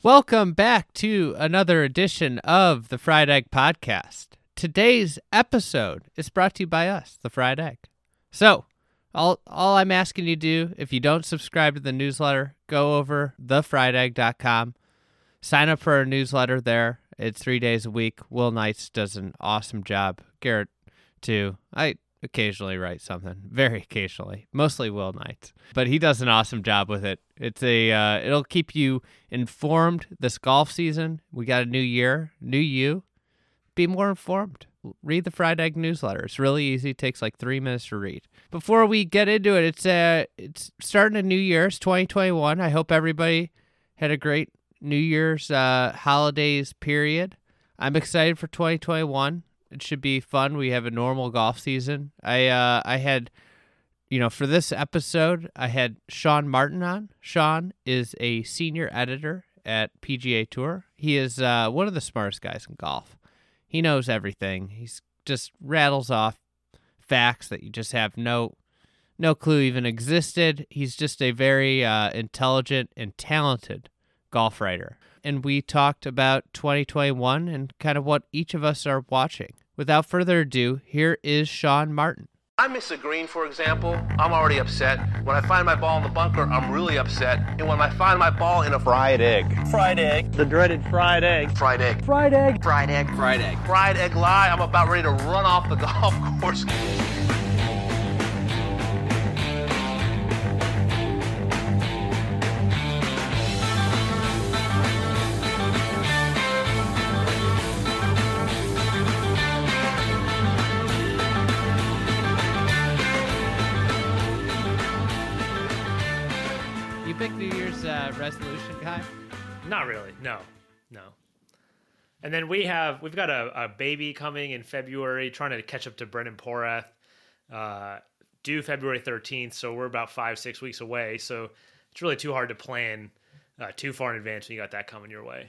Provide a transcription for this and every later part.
Welcome back to another edition of the Fried Egg Podcast. Today's episode is brought to you by us, the Fried Egg. So, all I'm asking you to do, if you don't subscribe to the newsletter, go over thefriedegg.com, sign up for our newsletter there. It's 3 days a week. Will Knights does an awesome job. Garrett, too. I occasionally write something, very occasionally, mostly Will Knight, but he does an awesome job with it. It's it'll keep you informed this golf season. We got a new year, new you. Be more informed. Read the Fried Egg newsletter. It's really easy. It takes like 3 minutes to read. Before we get into it, it's starting a new year. It's 2021. I hope everybody had a great New Year's holidays period. I'm excited for 2021. It should be fun. We have a normal golf season. I had, for this episode, I had Sean Martin on. Sean is a senior editor at PGA Tour. He is one of the smartest guys in golf. He knows everything. He's just rattles off facts that you just have no clue even existed. He's just a very intelligent and talented golf writer. And we talked about 2021 and kind of what each of us are watching. Without further ado, here is Sean Martin. I miss a green, for example, I'm already upset. When I find my ball in the bunker, I'm really upset. And when I find my ball in a fried egg. Fried egg. The dreaded fried egg. Fried egg. Fried egg. Fried egg. Fried egg. Fried egg lie, I'm about ready to run off the golf course. Big New Year's resolution guy? Not really. No. And then we've got a baby coming in February, trying to catch up to Brendan Porath, due February 13th. So we're about 5-6 weeks away. So it's really too hard to plan too far in advance when you got that coming your way.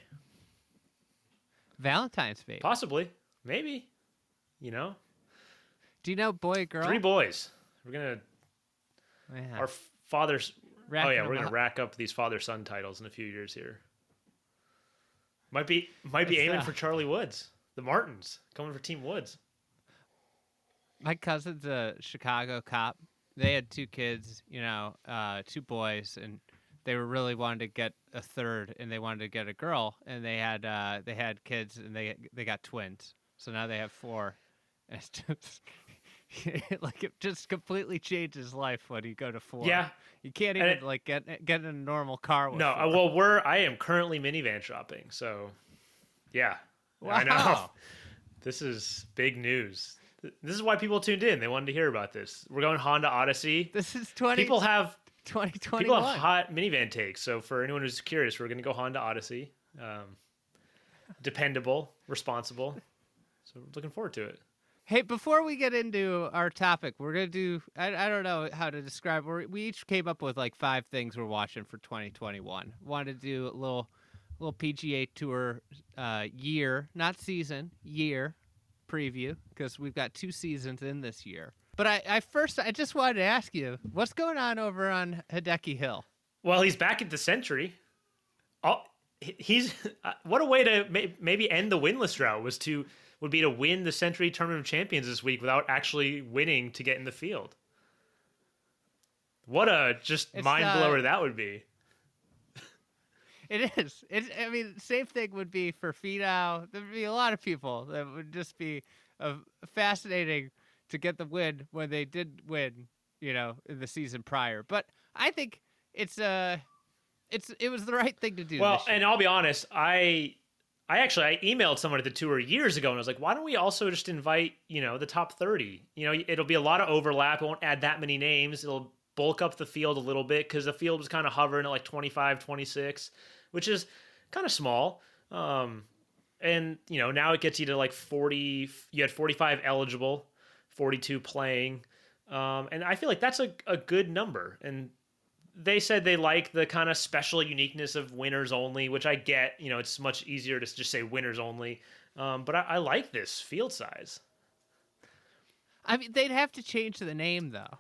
Valentine's baby. Possibly. Maybe. Do you know boy or girl? 3 boys. We're going to... Yeah. Our fathers... we're going to up. rack up these father-son titles in a few years here. Might be aiming for Charlie Woods. The Martins coming for Team Woods. My cousin's a Chicago cop. They had 2 kids, 2 boys, and they were really wanted to get a third, and they wanted to get a girl, and they had kids, and they got twins. So now they have 4. And it's just it just completely changes life when you go to 4. Yeah. You can't even get in a normal car with 4. I am currently minivan shopping, so yeah. Wow. I know. This is big news. This is why people tuned in. They wanted to hear about this. We're going Honda Odyssey. This is 2021. People have hot minivan takes, so for anyone who's curious, we're going to go Honda Odyssey. Dependable, responsible. So we're looking forward to it. Hey, before we get into our topic, we're going to do, I don't know how to describe, we each came up with like 5 things we're watching for 2021. Wanted to do a little PGA Tour year, not season, year preview, because we've got 2 seasons in this year. But I just wanted to ask you, what's going on over on Hideki Hill? Well, he's back at the Century. He's what a way to maybe end the winless drought would be to win the Century Tournament of Champions this week without actually winning to get in the field. What a mind blower that would be. It is. Same thing would be for Finau. There would be a lot of people that would just be fascinating to get the win when they did win, in the season prior. But I think it was the right thing to do. Well, and I'll be honest, I emailed someone at the tour years ago and I was like, why don't we also just invite, the top 30? It'll be a lot of overlap. It won't add that many names. It'll bulk up the field a little bit because the field was kind of hovering at like 25, 26, which is kind of small. And, now it gets you to like 40. You had 45 eligible, 42 playing. And I feel like that's a good number. And they said they like the kind of special uniqueness of winners only, which I get. It's much easier to just say winners only. But I like this field size. They'd have to change the name, though.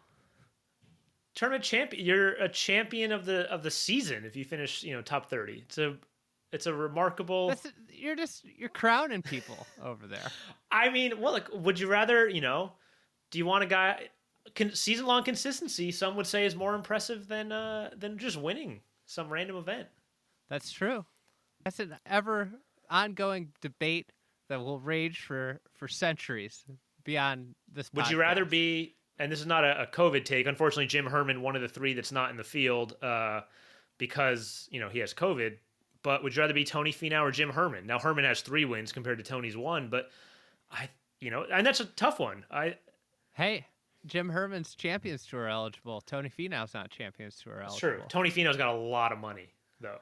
Tournament champion. You're a champion of the season if you finish, top 30. It's a remarkable. You're crowning people over there. I mean, well, like, would you rather, do you want a guy season long consistency? Some would say is more impressive than just winning some random event. That's true. That's an ever ongoing debate that will rage for centuries beyond this. Would you rather be? And this is not a COVID take. Unfortunately, Jim Herman, one of the three that's not in the field, because he has COVID. But would you rather be Tony Finau or Jim Herman? Now Herman has 3 wins compared to Tony's 1, but and that's a tough one. Hey, Jim Herman's Champions Tour eligible. Tony Finau's not Champions Tour eligible. True. Tony Finau's got a lot of money though.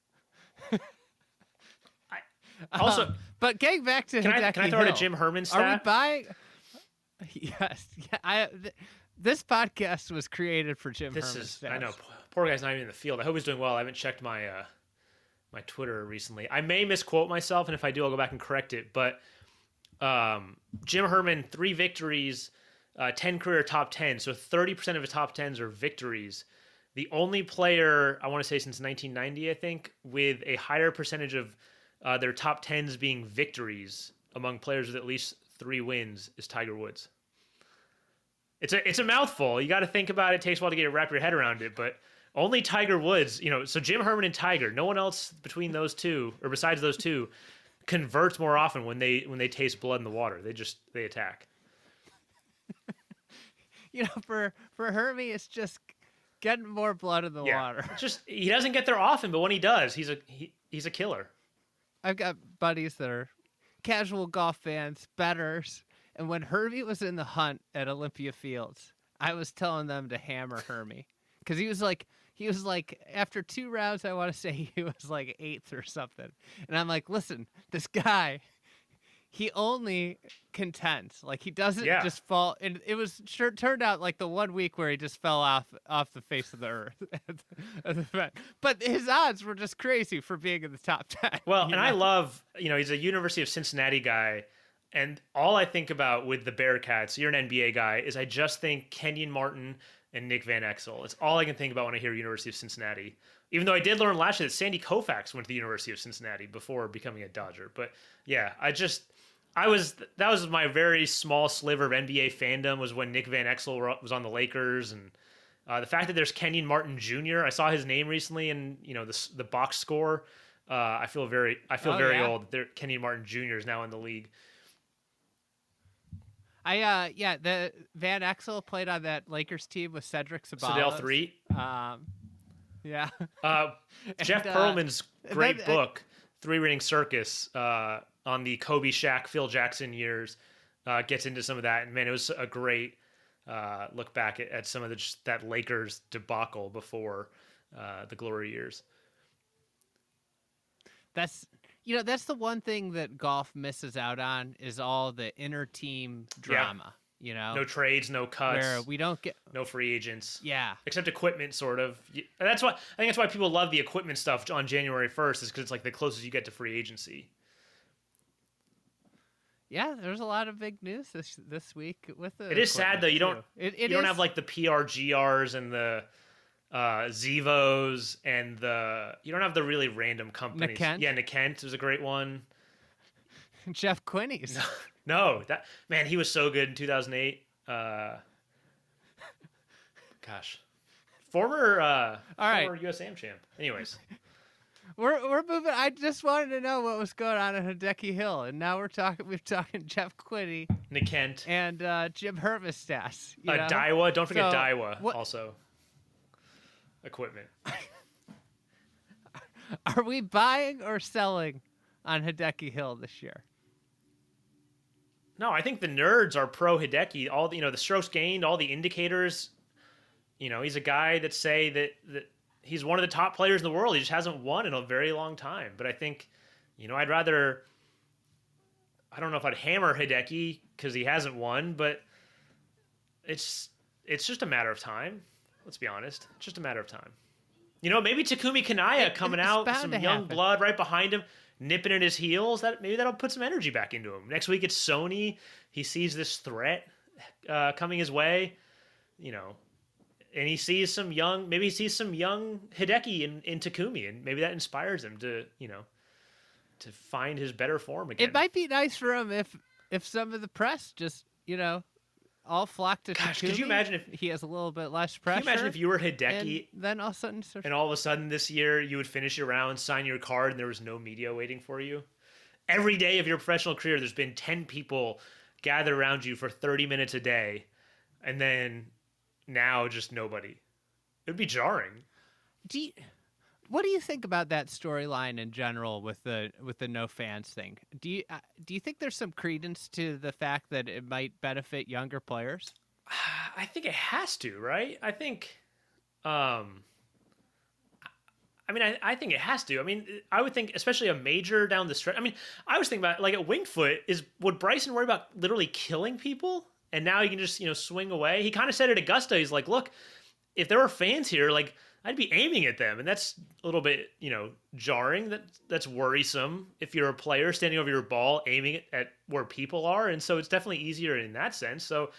Also, but getting back to can I throw out a Jim Herman stat? Are we buying? Yes. Yeah. This podcast was created for Jim Herman. I know. Poor guy's not even in the field. I hope he's doing well. I haven't checked my my Twitter recently. I may misquote myself, and if I do, I'll go back and correct it. But Jim Herman, 3 victories, 10 career top 10. So 30% of his top 10s are victories. The only player, I want to say since 1990, I think, with a higher percentage of their top 10s being victories among players with at least 3 wins is Tiger Woods. It's a mouthful. You got to think about it. It takes a while to wrap your head around it, but only Tiger Woods, so Jim Herman and Tiger, no one else between those two, or besides those two, converts more often when they taste blood in the water. They attack. For Hermie, it's just getting more blood in the water. He doesn't get there often, but when he does, he's a killer. I've got buddies that are casual golf fans, bettors, and when Hermie was in the hunt at Olympia Fields, I was telling them to hammer Hermie. Because he was like, after 2 rounds, I want to say he was like 8th or something. And I'm like, listen, this guy, he only contends. Like, he doesn't just fall. And it was turned out like the 1 week where he just fell off the face of the earth. But his odds were just crazy for being in the top 10. Well, I love, he's a University of Cincinnati guy. And all I think about with the Bearcats, you're an NBA guy, is I just think Kenyon Martin and Nick Van Exel. It's all I can think about when I hear University of Cincinnati. Even though I did learn last year that Sandy Koufax went to the University of Cincinnati before becoming a Dodger. But yeah, that was my very small sliver of NBA fandom was when Nick Van Exel was on the Lakers. And the fact that there's Kenyon Martin Jr., I saw his name recently in the box score. I feel very old. Kenyon Martin Jr. is now in the league. The Van Exel played on that Lakers team with Cedric Ceballos. Sedale 3. Yeah. Jeff Pearlman's great book, 3 Ring Circus, on the Kobe, Shaq, Phil Jackson years, gets into some of that. And man, it was a great look back at some of that Lakers debacle before the glory years. That's the one thing that golf misses out on is all the inter team drama. No trades, no cuts, where we don't get no free agents. Yeah, except equipment, sort of. And I think that's why people love the equipment stuff on January 1st, is because it's like the closest you get to free agency. Yeah, there's a lot of big news this week with the. It is sad though. You don't have like the PRGRs and the Zevos and you don't have the really random companies. Nikent? Yeah, Nikent was a great one. Jeff Quinney's. No, that man, he was so good in 2008. Gosh, former USAM champ. Anyways, we're moving. I just wanted to know what was going on at Hideki Hill, and now we're talking Jeff Quinney, Nikent, and Jim Hermistas. Daiwa. Don't forget Daiwa also. Equipment. Are we buying or selling on Hideki Hill this year? No, I think the nerds are pro Hideki. All the strokes gained, all the indicators. He's a guy that say that he's one of the top players in the world. He just hasn't won in a very long time. But I think, I'd rather. I don't know if I'd hammer Hideki because he hasn't won, but it's just a matter of time. Let's be honest. It's just a matter of time. Maybe Takumi Kanaya coming out, some young blood right behind him, nipping at his heels. Maybe that'll put some energy back into him. Next week it's Sony. He sees this threat coming his way, and he sees some young Hideki in Takumi, and maybe that inspires him to, to find his better form again. It might be nice for him if some of the press just, all flock to Gosh, Takumi. could you imagine if he has a little bit less pressure? Can you imagine if you were Hideki, and then all of a sudden, and all of a sudden this year you would finish your round, sign your card, and there was no media waiting for you? Every day of your professional career, there's been 10 people gather around you for 30 minutes a day, and then now just nobody. It would be jarring. What do you think about that storyline in general with the no fans thing? Do you think there's some credence to the fact that it might benefit younger players? I think it has to, right? I think, I think it has to. I mean, I would think, especially a major down the stretch. I mean, I was thinking about, like, at Winged Foot, would Bryson worry about literally killing people? And now he can just, swing away? He kind of said at Augusta, he's like, look, if there were fans here, like, I'd be aiming at them. And that's a little bit, jarring. That's worrisome if you're a player standing over your ball, aiming at where people are. And so it's definitely easier in that sense. So,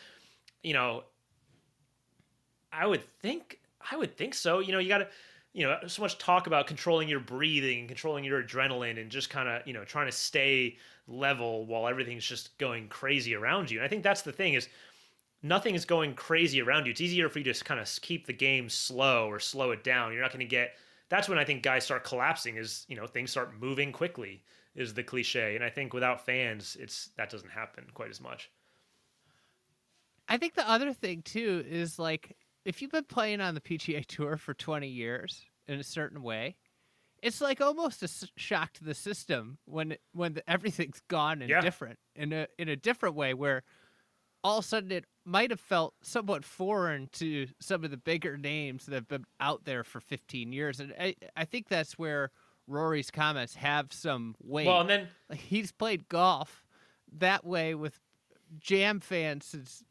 I would think so. You got to, so much talk about controlling your breathing, controlling your adrenaline, and just kind of, trying to stay level while everything's just going crazy around you. And I think that's the thing is, nothing is going crazy around you. It's easier for you to kind of keep the game slow or slow it down. You're not going to get. That's when I think guys start collapsing. Is things start moving quickly. Is the cliche, and I think without fans, that doesn't happen quite as much. I think the other thing too is, like, if you've been playing on the PGA Tour for 20 years in a certain way, it's like almost a shock to the system when everything's gone and different in a different way where all of a sudden it might have felt somewhat foreign to some of the bigger names that have been out there for 15 years. And I think that's where Rory's comments have some weight. Well, and then he's played golf that way with Jam fans since,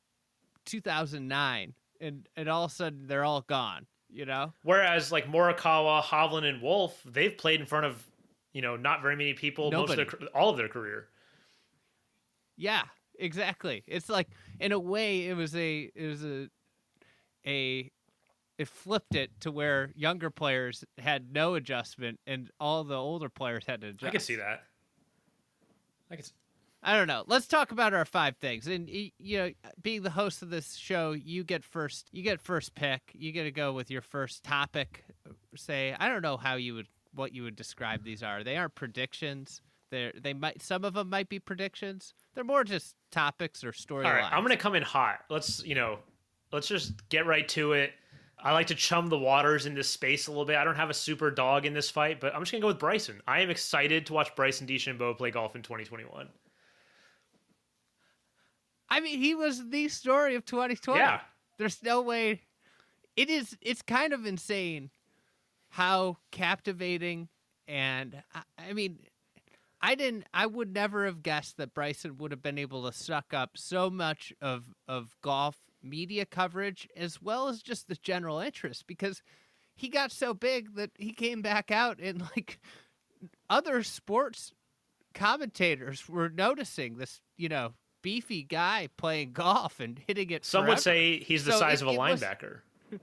2009. And all of a sudden they're all gone, Whereas like Morikawa, Hovland, and Wolf, they've played in front of, not very many people all of their career. Yeah. Exactly. It's like, in a way, it flipped it to where younger players had no adjustment and all the older players had to adjust. I could see that. I don't know. Let's talk about our 5 things. And being the host of this show, you get first pick. You get to go with your first topic. Say, I don't know what you would describe these are. They aren't predictions. Some of them might be predictions. They're more just topics or storylines. All right, I'm going to come in hot. Let's just get right to it. I like to chum the waters in this space a little bit. I don't have a super dog in this fight, but I'm just going to go with Bryson. I am excited to watch Bryson DeChambeau play golf in 2021. I mean, he was the story of 2020. Yeah. There's no way. It's kind of insane how captivating, and I mean, I would never have guessed that Bryson would have been able to suck up so much of golf media coverage as well as just the general interest, because he got so big that he came back out and, like, other sports commentators were noticing this, beefy guy playing golf and hitting it Some forever. would say he's the size of a linebacker.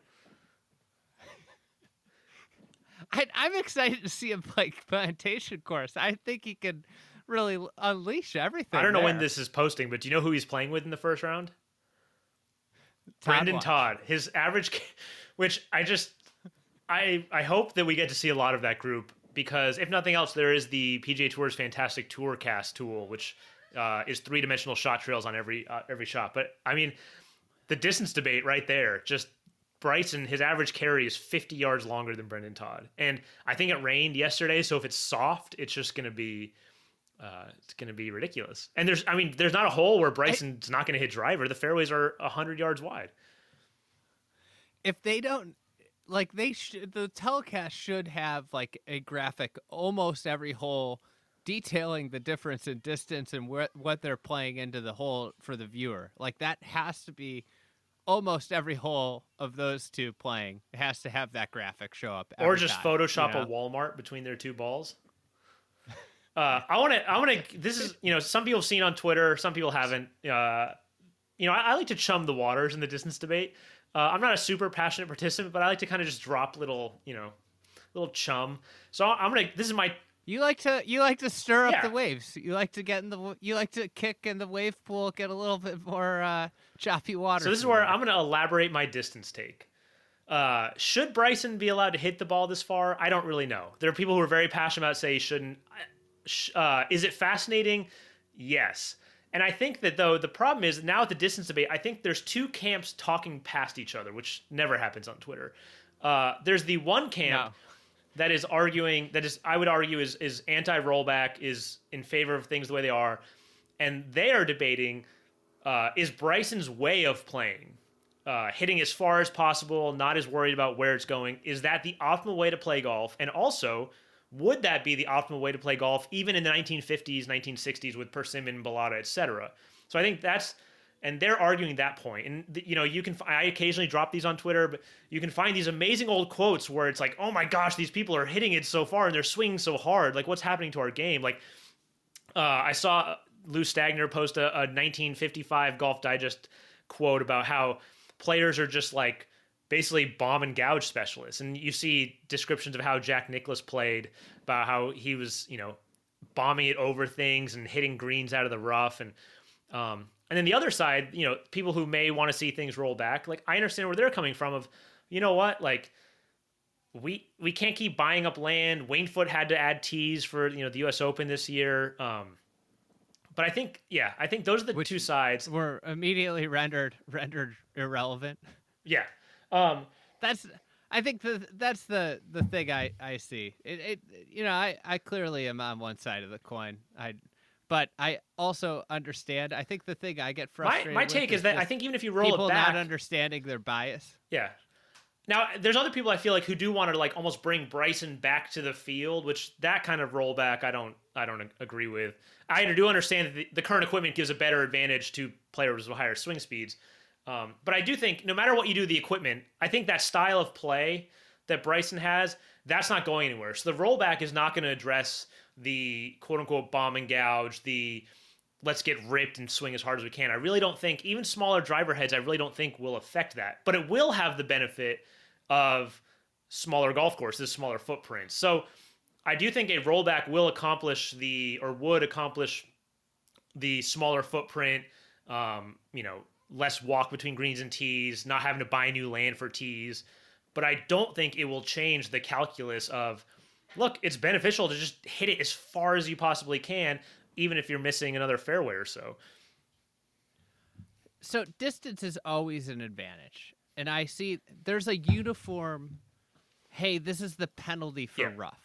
I'm excited to see him play Plantation Course. I think he can really unleash everything. I don't know when this is posting, but do you know who he's playing with in the first round? Brendan Todd. His average, which I hope that we get to see a lot of that group, because if nothing else, there is the PGA Tour's fantastic TourCast tool, which is 3-dimensional shot trails on every shot. But I mean, the distance debate right there, just Bryson, his average carry is 50 yards longer than Brendan Todd. And I think it rained yesterday, so if it's soft, it's just going to be ridiculous. And there's not a hole where Bryson's not going to hit driver. The fairways are 100 yards wide. If they don't, like, the telecast should have, like, a graphic almost every hole detailing the difference in distance and what they're playing into the hole for the viewer. Like, that has to be almost every hole of those two playing. It has to have that graphic show up. Or just time, Photoshop a Walmart between their two balls. I want to. This is, some people have seen on Twitter, some people haven't. I like to chum the waters in the distance debate. I'm not a super passionate participant, but I like to kind of just drop little chum. So this is my You like to stir up Yeah. the waves. You like to kick in the wave pool, get a little bit more choppy water. So this is where I'm going to elaborate my distance take. Should Bryson be allowed to hit the ball this far? I don't really know. There are people who are very passionate about say he shouldn't. Is it fascinating? Yes. And I think that, though, the problem is now at the distance debate, I think there's two camps talking past each other, which never happens on Twitter. There's the one camp that is arguing, I would argue is anti-rollback, is in favor of things the way they are. And they are debating, is Bryson's way of playing, hitting as far as possible, not as worried about where it's going, is that the optimal way to play golf? And also, would that be the optimal way to play golf even in the 1950s, 1960s with Persimmon, Bellata, etc.? So I think and they're arguing that point. And I occasionally drop these on Twitter, but you can find these amazing old quotes where it's like, oh my gosh, these people are hitting it so far and they're swinging so hard. Like, what's happening to our game? Like, I saw Lou Stagner post a 1955 Golf Digest quote about how players are just like basically bomb and gouge specialists. And you see descriptions of how Jack Nicklaus played, about how he was, bombing it over things and hitting greens out of the rough. And then the other side, people who may want to see things roll back, like, I understand where they're coming from of, you know what, like, we can't keep buying up land. Wayne Foote had to add tees for, the U.S. Open this year. But I think those are the two sides. Were immediately rendered irrelevant. Yeah. I think that's the thing I see. I clearly am on one side of the coin. But I also understand. I think the thing I get frustrated my take is that I think even if you roll people it back, not understanding their bias. Yeah. Now, there's other people I feel like who do want to like almost bring Bryson back to the field, which that kind of rollback I don't agree with. I do understand that the current equipment gives a better advantage to players with higher swing speeds. But I do think no matter what you do with the equipment, I think that style of play that Bryson has, that's not going anywhere. So the rollback is not going to address the quote-unquote bomb and gouge, the let's get ripped and swing as hard as we can. I really don't think, even smaller driver heads, I really don't think will affect that. But it will have the benefit of smaller golf courses, smaller footprints. So I do think a rollback would accomplish the smaller footprint, less walk between greens and tees, not having to buy new land for tees. But I don't think it will change the calculus of, look, it's beneficial to just hit it as far as you possibly can, even if you're missing another fairway or so. So distance is always an advantage. And I see there's a uniform, hey, this is the penalty for rough.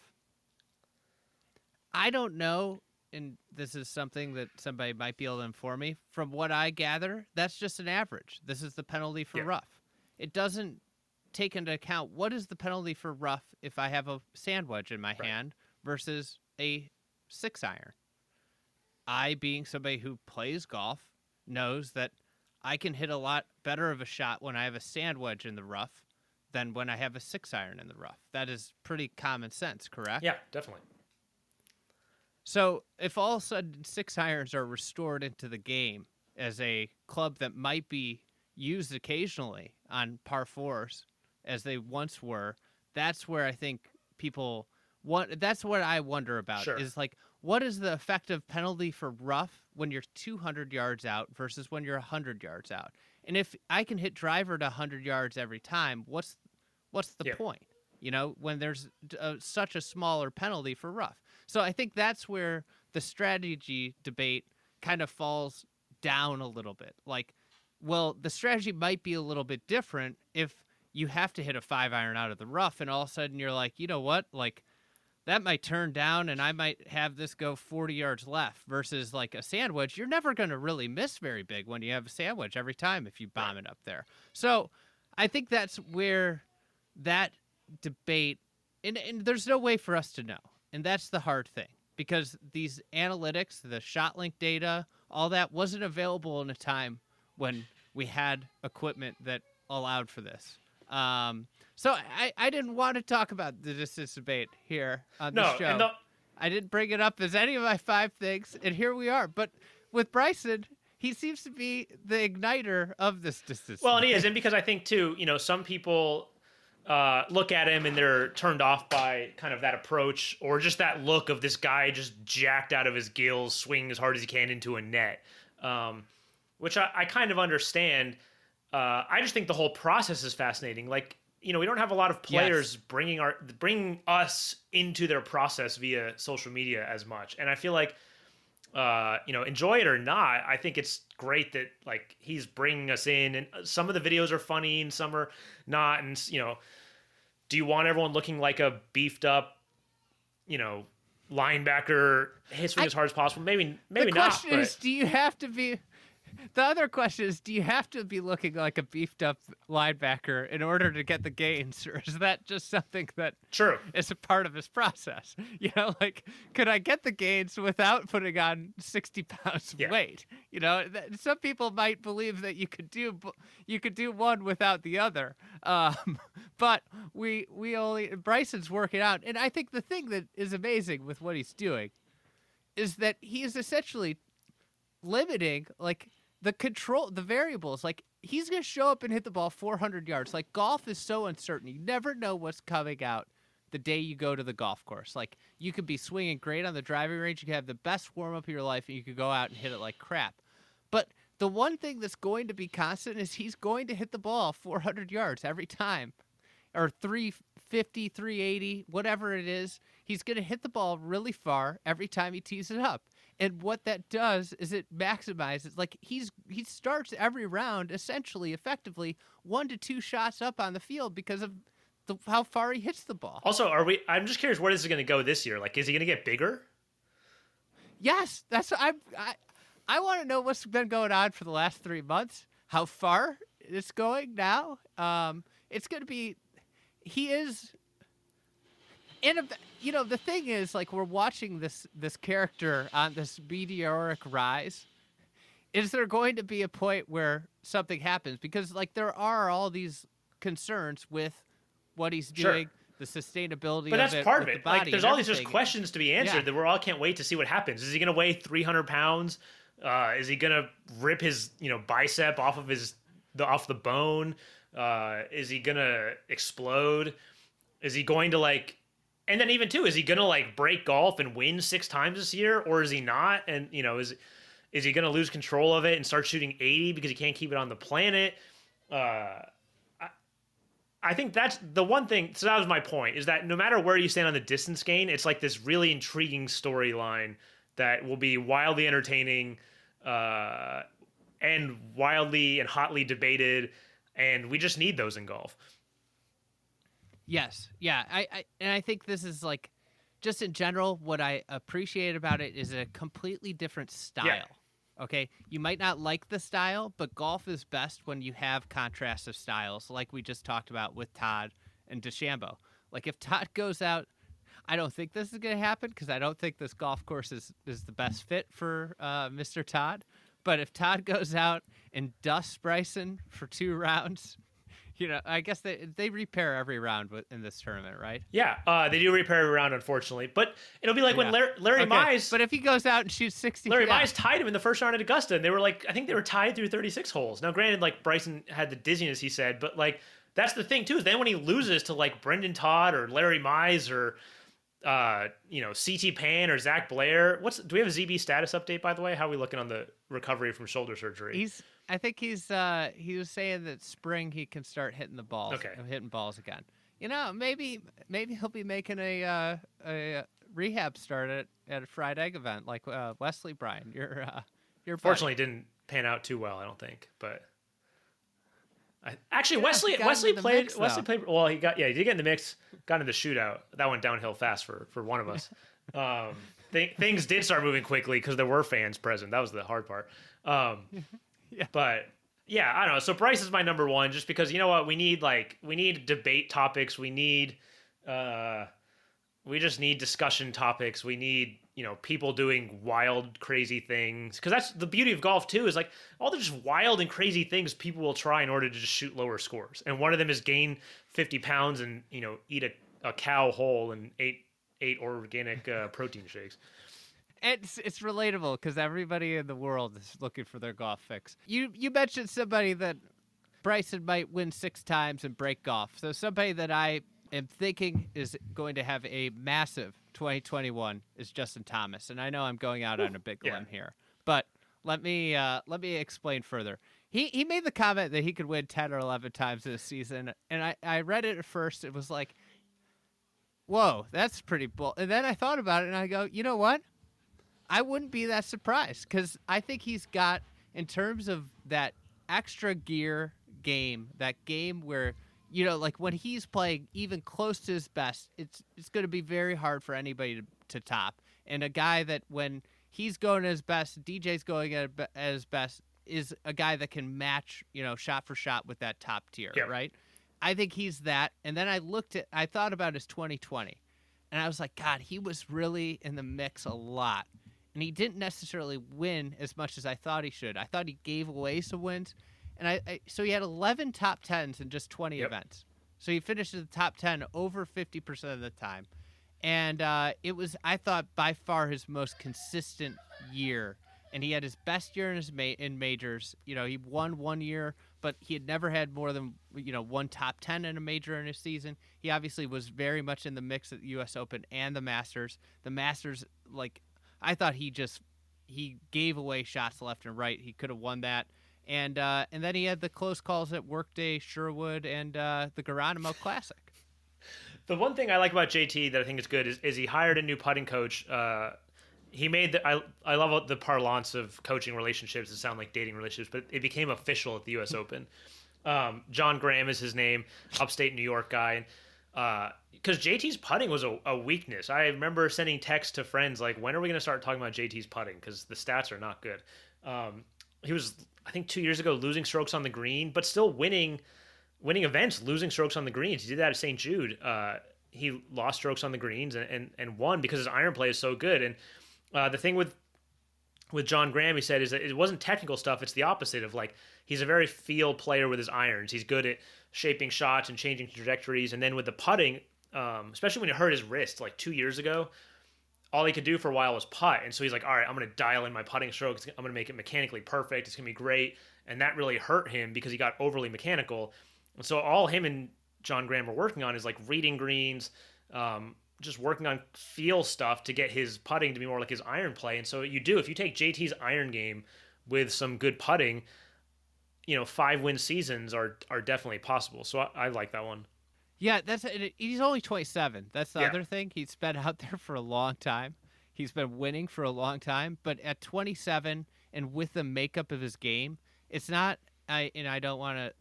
I don't know, and this is something that somebody might be able to inform me. From what I gather, that's just an average. This is the penalty for rough. It doesn't take into account what is the penalty for rough if I have a sand wedge in my hand versus a 6-iron. I, being somebody who plays golf, knows that I can hit a lot better of a shot when I have a sand wedge in the rough than when I have a 6-iron in the rough. That is pretty common sense, correct? Yeah, definitely. So if all of a sudden 6-irons are restored into the game as a club that might be used occasionally on par fours as they once were, that's where I think people want. That's what I wonder about. Sure. Is like, what is the effective penalty for rough when you're 200 yards out versus when you're 100 yards out? And if I can hit driver to 100 yards every time, what's the point? When there's such a smaller penalty for rough. So I think that's where the strategy debate kind of falls down a little bit. Like, well, the strategy might be a little bit different if you have to hit a 5-iron out of the rough and all of a sudden you're like, you know what? Like, that might turn down and I might have this go 40 yards left versus like a sand wedge. You're never going to really miss very big when you have a sand wedge every time if you bomb it up there. So I think that's where that debate, and there's no way for us to know. And that's the hard thing because these analytics, the ShotLink data, all that wasn't available in a time when we had equipment that allowed for this. So I didn't want to talk about the distance debate here on the show. I didn't bring it up as any of my 5 things, and here we are. But with Bryson, he seems to be the igniter of this distance. Well, and he is, and because I think too, some people look at him and they're turned off by kind of that approach, or just that look of this guy just jacked out of his gills, swinging as hard as he can into a net, which I kind of understand. I just think the whole process is fascinating. Like, we don't have a lot of players bringing us into their process via social media as much, and I feel like, enjoy it or not, I think it's great that like he's bringing us in, and some of the videos are funny and some are not. And do you want everyone looking like a beefed up, linebacker, swing as hard as possible? Maybe not. The question is, do you have to be? The other question is, do you have to be looking like a beefed up linebacker in order to get the gains, or is that just something that is a part of his process? Like, could I get the gains without putting on 60 pounds of weight? Some people might believe that you could do one without the other. But Bryson's working out, and I think the thing that is amazing with what he's doing is that he is essentially limiting like the variables. Like, he's going to show up and hit the ball 400 yards. Like, golf is so uncertain. You never know what's coming out the day you go to the golf course. Like, you could be swinging great on the driving range. You could have the best warm-up of your life, and you could go out and hit it like crap. But the one thing that's going to be constant is he's going to hit the ball 400 yards every time, or 350, 380, whatever it is. He's going to hit the ball really far every time he tees it up. And what that does is it maximizes, like, he starts every round essentially, effectively, 1 to 2 shots up on the field because of how far he hits the ball. Also, I'm just curious, where is it going to go this year? Like, is he going to get bigger? Yes, I want to know what's been going on for the last 3 months, how far it's going now. It's going to be, he is... And the thing is, like, we're watching this character on this meteoric rise. Is there going to be a point where something happens? Because, like, there are all these concerns with what he's doing, the sustainability but of that's it, part with of it. the body, Like, there's all these just questions to be answered that we all can't wait to see what happens. Is he going to weigh 300 pounds? Is he going to rip his bicep off of off the bone? Is he going to explode? Is he going to, like... And then even too, is he gonna like break golf and win 6 times this year, or is he not? And is he gonna lose control of it and start shooting 80 because he can't keep it on the planet? I think that's the one thing. So that was my point: is that no matter where you stand on the distance gain, it's like this really intriguing storyline that will be wildly entertaining, and wildly and hotly debated, and we just need those in golf. Yes. Yeah. I think this is like, just in general, what I appreciate about it is a completely different style. Yeah. Okay. You might not like the style, but golf is best when you have contrast of styles, like we just talked about with Todd and DeChambeau. Like, if Todd goes out, I don't think this is going to happen because I don't think this golf course is the best fit for Mr. Todd. But if Todd goes out and dusts Bryson for 2 rounds, I guess they repair every round in this tournament, right? Yeah, they do repair every round, unfortunately. But it'll be like when Larry Mize... But if he goes out and shoots 60... Larry Mize tied him in the first round at Augusta, and they were like... I think they were tied through 36 holes. Now, granted, like, Bryson had the dizziness, he said, but, like, that's the thing, too, is then when he loses to, like, Brendan Todd or Larry Mize or, C.T. Pan or Zach Blair... Do we have a ZB status update, by the way? How are we looking on the recovery from shoulder surgery? I think he was saying that spring he can start hitting the balls. Okay. Hitting balls again. Maybe he'll be making a rehab start at a fried egg event like Wesley Bryan. Your Fortunately, didn't pan out too well, I don't think. But Wesley played. Wesley played. Well, he did get in the mix. Got in the shootout. That went downhill fast for one of us. Things did start moving quickly because there were fans present. That was the hard part. Yeah. But yeah, I don't know. So Bryce is my number 1 just because you know what? We need debate topics. We just need discussion topics. We need, people doing wild, crazy things. Because that's the beauty of golf too, is like all the just wild and crazy things people will try in order to just shoot lower scores. And one of them is gain 50 pounds and, eat a cow whole and eight organic protein shakes. It's relatable because everybody in the world is looking for their golf fix. You mentioned somebody that Bryson might win 6 times and break golf. So somebody that I am thinking is going to have a massive 2021 is Justin Thomas. And I know I'm going out on a big limb here, but let me explain further. He made the comment that he could win 10 or 11 times this season, and I read it at first. It was like, whoa, that's pretty bold. And then I thought about it, and I go, you know what? I wouldn't be that surprised, because I think he's got, in terms of that extra gear game, that game where, you know, like when he's playing even close to his best, it's going to be very hard for anybody to top. And a guy that when he's going at his best, DJ's going at his best, is a guy that can match, you know, shot for shot with that top tier, right? I think he's that. And then I thought about his 2020, and I was like, God, he was really in the mix a lot. And he didn't necessarily win as much as I thought he should. I thought he gave away some wins. And so he had 11 top 10s in just 20 events. So he finished in the top 10 over 50% of the time. And it was, I thought, by far his most consistent year. And he had his best year in majors. You know, he won one year, but he had never had more than, you know, one top 10 in a major in a season. He obviously was very much in the mix at the U.S. Open and the Masters. The Masters, like, I thought he gave away shots left and right. He could have won that. And then he had the close calls at Workday, Sherwood, and the Geronimo Classic. The one thing I like about JT that I think is good is he hired a new putting coach. He made I love the parlance of coaching relationships to sound like dating relationships, but it became official at the U.S. Open. John Graham is his name, upstate New York guy. Because JT's putting was a weakness. I remember sending texts to friends like, when are we going to start talking about JT's putting? Because the stats are not good. He was, I think 2 years ago, losing strokes on the green, but still winning events, losing strokes on the greens. He did that at St. Jude. He lost strokes on the greens and won because his iron play is so good. And the thing with John Graham, he said, is that it wasn't technical stuff. It's the opposite of, like, he's a very feel player with his irons. He's good at shaping shots and changing trajectories. And then with the putting, especially when he hurt his wrist like 2 years ago, all he could do for a while was putt. And so he's like, all right, I'm going to dial in my putting strokes. I'm going to make it mechanically perfect. It's going to be great. And that really hurt him because he got overly mechanical. And so all him and John Graham are working on is like reading greens, just working on feel stuff to get his putting to be more like his iron play. And so if you take JT's iron game with some good putting, 5-win seasons are definitely possible. So I like that one. Yeah, he's only 27. That's the other thing. He's been out there for a long time. He's been winning for a long time. But at 27 and with the makeup of his game, it's not. I didn't want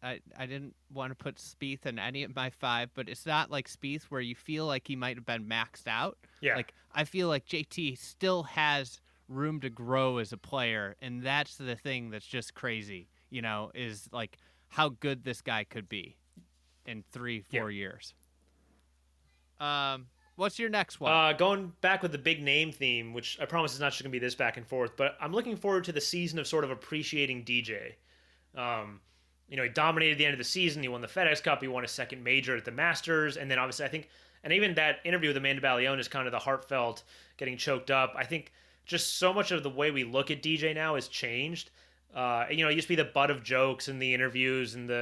to put Spieth in any of my 5, but it's not like Spieth where you feel like he might have been maxed out. Yeah. Like, I feel like JT still has room to grow as a player, and that's the thing that's just crazy. Is like how good this guy could be in 3-4 years. What's your next one? Going back with the big name theme, which I promise is not just going to be this back and forth, but I'm looking forward to the season of sort of appreciating DJ. He dominated the end of the season. He won the FedEx Cup. He won a second major at the Masters. And then obviously I think, and even that interview with Amanda Ballione is kind of the heartfelt, getting choked up. I think just so much of the way we look at DJ now has changed. It used to be the butt of jokes in the interviews and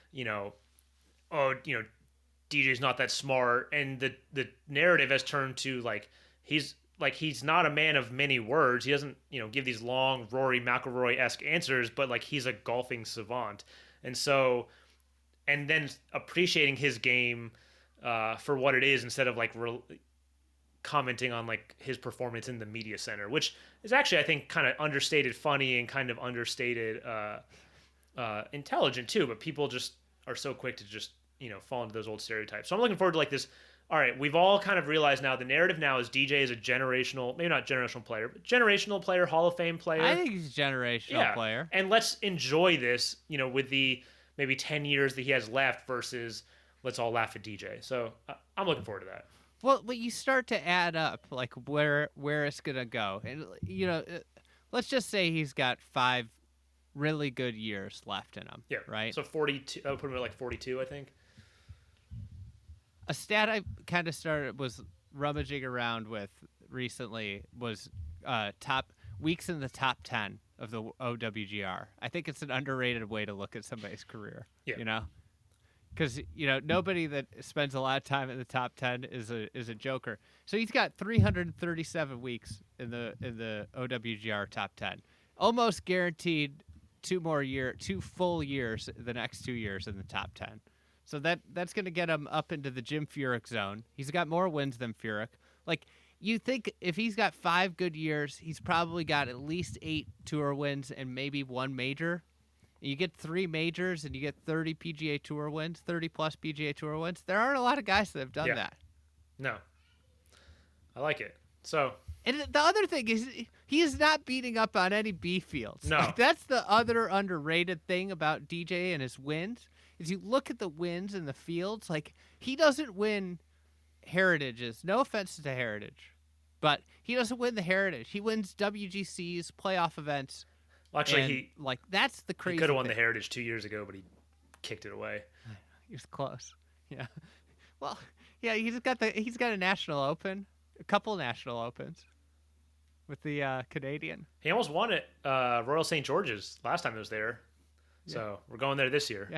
DJ's not that smart. And the narrative has turned to he's not a man of many words. He doesn't, give these long Rory McIlroy-esque answers, but he's a golfing savant. And so, and then appreciating his game for what it is instead of commenting on his performance in the media center, which is actually, I think, kind of understated funny and kind of understated intelligent too. But people just are so quick to just, fall into those old stereotypes. So I'm looking forward to this. All right, we've all kind of realized now the narrative now is DJ is a generational, maybe not generational player, but generational player, Hall of Fame player. I think he's a generational player. And let's enjoy this, with the maybe 10 years that he has left versus let's all laugh at DJ. So I'm looking forward to that. Well, but you start to add up where it's going to go. And, let's just say he's got 5 really good years left in him. Yeah. Right? So 42, I would put him at 42, I think. A stat I kind of was rummaging around with recently was weeks in the top 10 of the OWGR. I think it's an underrated way to look at somebody's career. Yeah. You know, because nobody that spends a lot of time in the top 10 is a joker. So he's got 337 weeks in the OWGR top 10, almost guaranteed 2 full years the next 2 years in the top 10. So that's going to get him up into the Jim Furyk zone. He's got more wins than Furyk. Like, you think if he's got 5 good years, he's probably got at least 8 tour wins and maybe 1 major. And you get 3 majors and you get 30 PGA Tour wins, 30 plus PGA Tour wins. There aren't a lot of guys that have done that. No. I like it. So. And the other thing is, he is not beating up on any B fields. No. Like, that's the other underrated thing about DJ and his wins. Is you look at the wins in the fields, like, he doesn't win Heritages. No offense to Heritage, but he doesn't win the Heritage. He wins WGCs, playoff events. Well, actually, that's the crazy. He could have won thing. the Heritage 2 years ago, but he kicked it away. He was close. Yeah. Well, yeah, he's got a National Open, a couple National Opens with the Canadian. He almost won it Royal St. George's last time he was there. So we're going there this year. Yeah.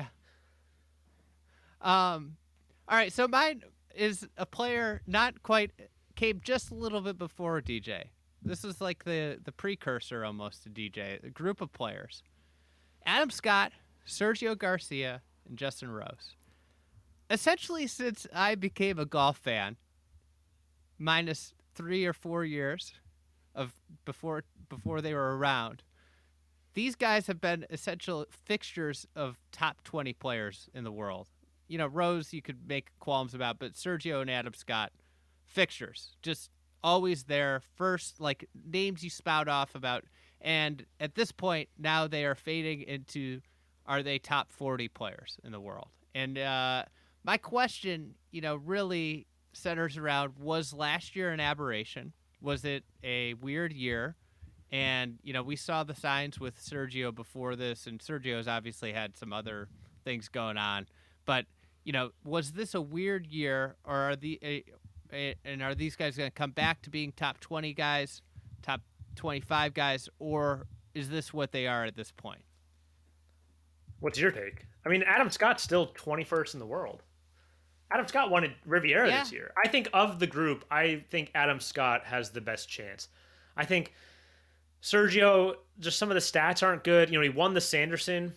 All right, so mine is a player came just a little bit before DJ. This is like the precursor almost to DJ, a group of players. Adam Scott, Sergio Garcia, and Justin Rose. Essentially, since I became a golf fan, minus 3 or 4 years of before they were around, these guys have been essential fixtures of top 20 players in the world. Rose you could make qualms about, but Sergio and Adam Scott, fixtures, just always there, first, like, names you spout off about. And at this point, now they are fading into, are they top 40 players in the world? And my question, really centers around, was last year an aberration? Was it a weird year? And, we saw the signs with Sergio before this, and Sergio's obviously had some other things going on. But, was this a weird year, or are these guys going to come back to being top 20 guys, top 25 guys, or is this what they are at this point? What's your take? I mean, Adam Scott's still 21st in the world. Adam Scott won at Riviera this year. I think of the group, I think Adam Scott has the best chance. I think Sergio, just some of the stats aren't good. He won the Sanderson,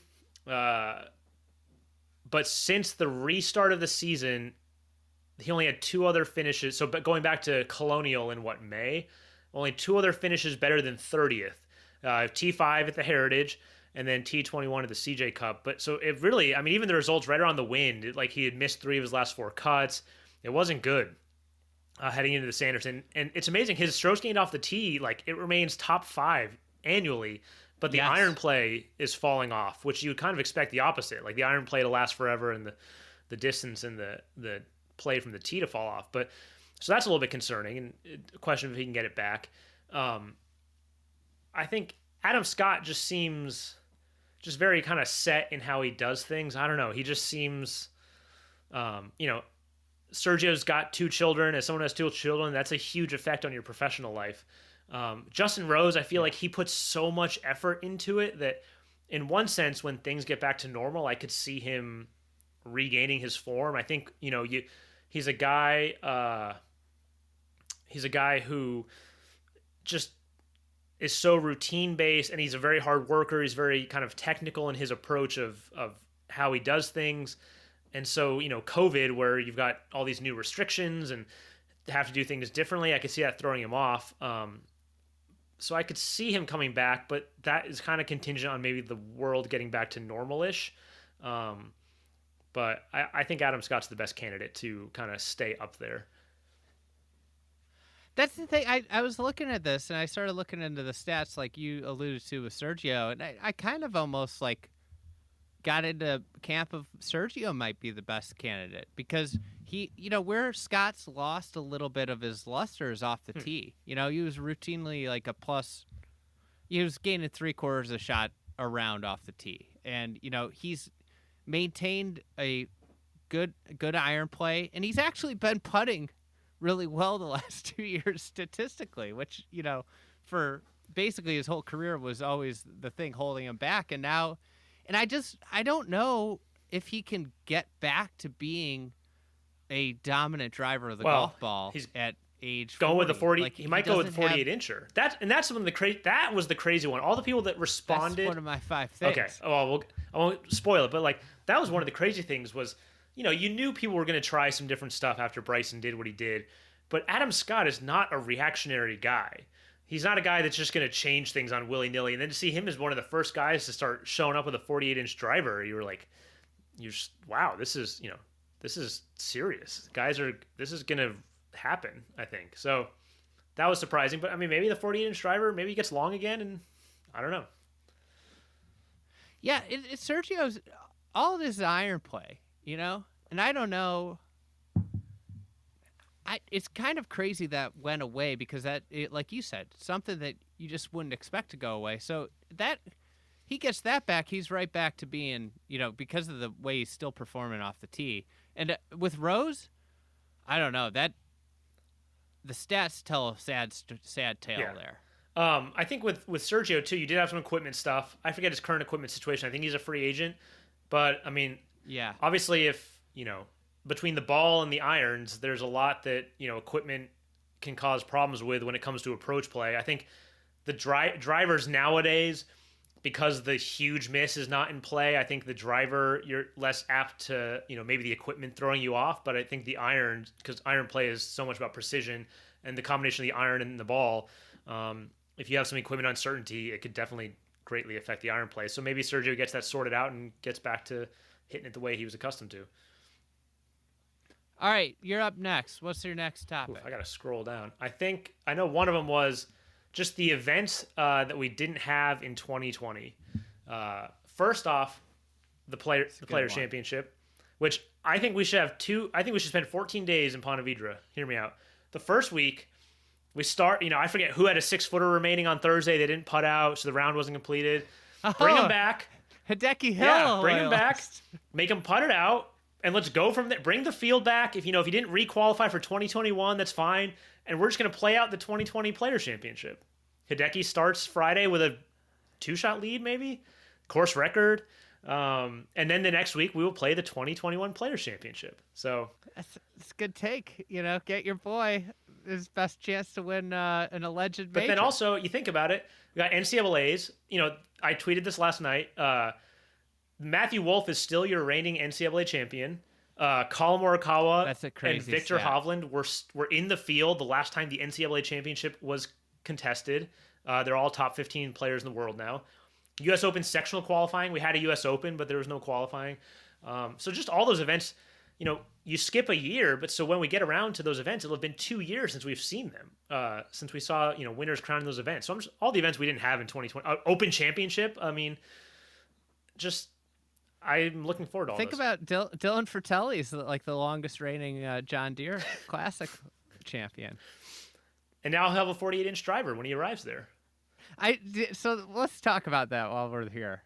but since the restart of the season, he only had 2 other finishes. So, but going back to Colonial in May, only 2 other finishes better than 30th. T5 at the Heritage, and then T21 at the CJ Cup. But so it really, I mean, even the results right around the wind, he had missed 3 of his last 4 cuts. It wasn't good heading into the Sanderson. And it's amazing, his strokes gained off the tee, it remains top 5 annually. But the iron play is falling off, which you would kind of expect the opposite. Like, the iron play to last forever, and the distance and the play from the tee to fall off. But so that's a little bit concerning, and a question if he can get it back. I think Adam Scott just seems just very kind of set in how he does things. I don't know. He just seems, Sergio's got 2 children. As someone who has 2 children, that's a huge effect on your professional life. Justin Rose, I feel like he puts so much effort into it that in one sense, when things get back to normal, I could see him regaining his form. I think, he's a guy who just is so routine based, and he's a very hard worker. He's very kind of technical in his approach of how he does things. And so, COVID, where you've got all these new restrictions and have to do things differently, I could see that throwing him off. So I could see him coming back, but that is kind of contingent on maybe the world getting back to normal-ish. But I think Adam Scott's the best candidate to kind of stay up there. That's the thing. I was looking at this, and I started looking into the stats like you alluded to with Sergio, and I kind of almost got into camp of Sergio might be the best candidate, because he, where Scott's lost a little bit of his luster is off the tee. He was routinely a plus. He was gaining 3/4 a shot around off the tee, and he's maintained a good iron play, and he's actually been putting really well the last 2 years statistically, which for basically his whole career was always the thing holding him back, and now, and I don't know if he can get back to being a dominant driver of the golf ball at age 40. Going with the 40, Like, he might go with the 48 have, incher. That's one of the that was the crazy one. All the people that responded. That's one of my 5 things. Okay. Oh, I won't spoil it, but like that was one of the crazy things was, you knew people were going to try some different stuff after Bryson did what he did, but Adam Scott is not a reactionary guy. He's not a guy that's just going to change things on willy-nilly. And then to see him as one of the first guys to start showing up with a 48-inch driver, you were like, wow, this is serious. This is going to happen, I think. So that was surprising. But I mean, maybe the 48-inch driver, maybe he gets long again, and I don't know. Yeah, it's Sergio's, all of this iron play, and I don't know. It's kind of crazy that went away because like you said, something that you just wouldn't expect to go away. So that he gets that back, he's right back to being, because of the way he's still performing off the tee. And with Rose, I don't know, that the stats tell a sad tale there. I think with Sergio too, you did have some equipment stuff. I forget his current equipment situation. I think he's a free agent, but I mean, yeah, obviously if, between the ball and the irons, there's a lot that, equipment can cause problems with when it comes to approach play. I think the drivers nowadays, because the huge miss is not in play, I think the driver, you're less apt to, maybe the equipment throwing you off. But I think the iron, because iron play is so much about precision and the combination of the iron and the ball, if you have some equipment uncertainty, it could definitely greatly affect the iron play. So maybe Sergio gets that sorted out and gets back to hitting it the way he was accustomed to. All right, you're up next. What's your next topic? I got to scroll down. I know one of them was just the events that we didn't have in 2020. First off, the Player Championship, which I think we should have I think we should spend 14 days in Ponte Vedra. Hear me out. The first week, we start, I forget who had a 6-footer remaining on Thursday. They didn't putt out, so the round wasn't completed. Bring them back. Hideki Hill. Yeah, bring them back. Make them putt it out. And let's go from there. Bring the field back. If you didn't re-qualify for 2021, that's fine. And we're just going to play out the 2020 Players Championship. Hideki starts Friday with a 2-shot lead, maybe course record. And then the next week we will play the 2021 Players Championship. So it's a good take. Get your boy his best chance to win an alleged major. But then also, you think about it. We got NCAA's. I tweeted this last night. Matthew Wolff is still your reigning NCAA champion. Colin Morikawa and Victor Hovland were in the field the last time the NCAA championship was contested. They're all top 15 players in the world now. U.S. Open sectional qualifying. We had a U.S. Open, but there was no qualifying. So just all those events, you skip a year, but so when we get around to those events, it'll have been 2 years since we've seen them, since we saw, winners crowning those events. So all the events we didn't have in 2020. Open Championship, I mean, I'm looking forward to all Think this. about Dylan Fratelli's like the longest reigning John Deere Classic champion. And now he'll have a 48-inch driver when he arrives there. So let's talk about that while we're here.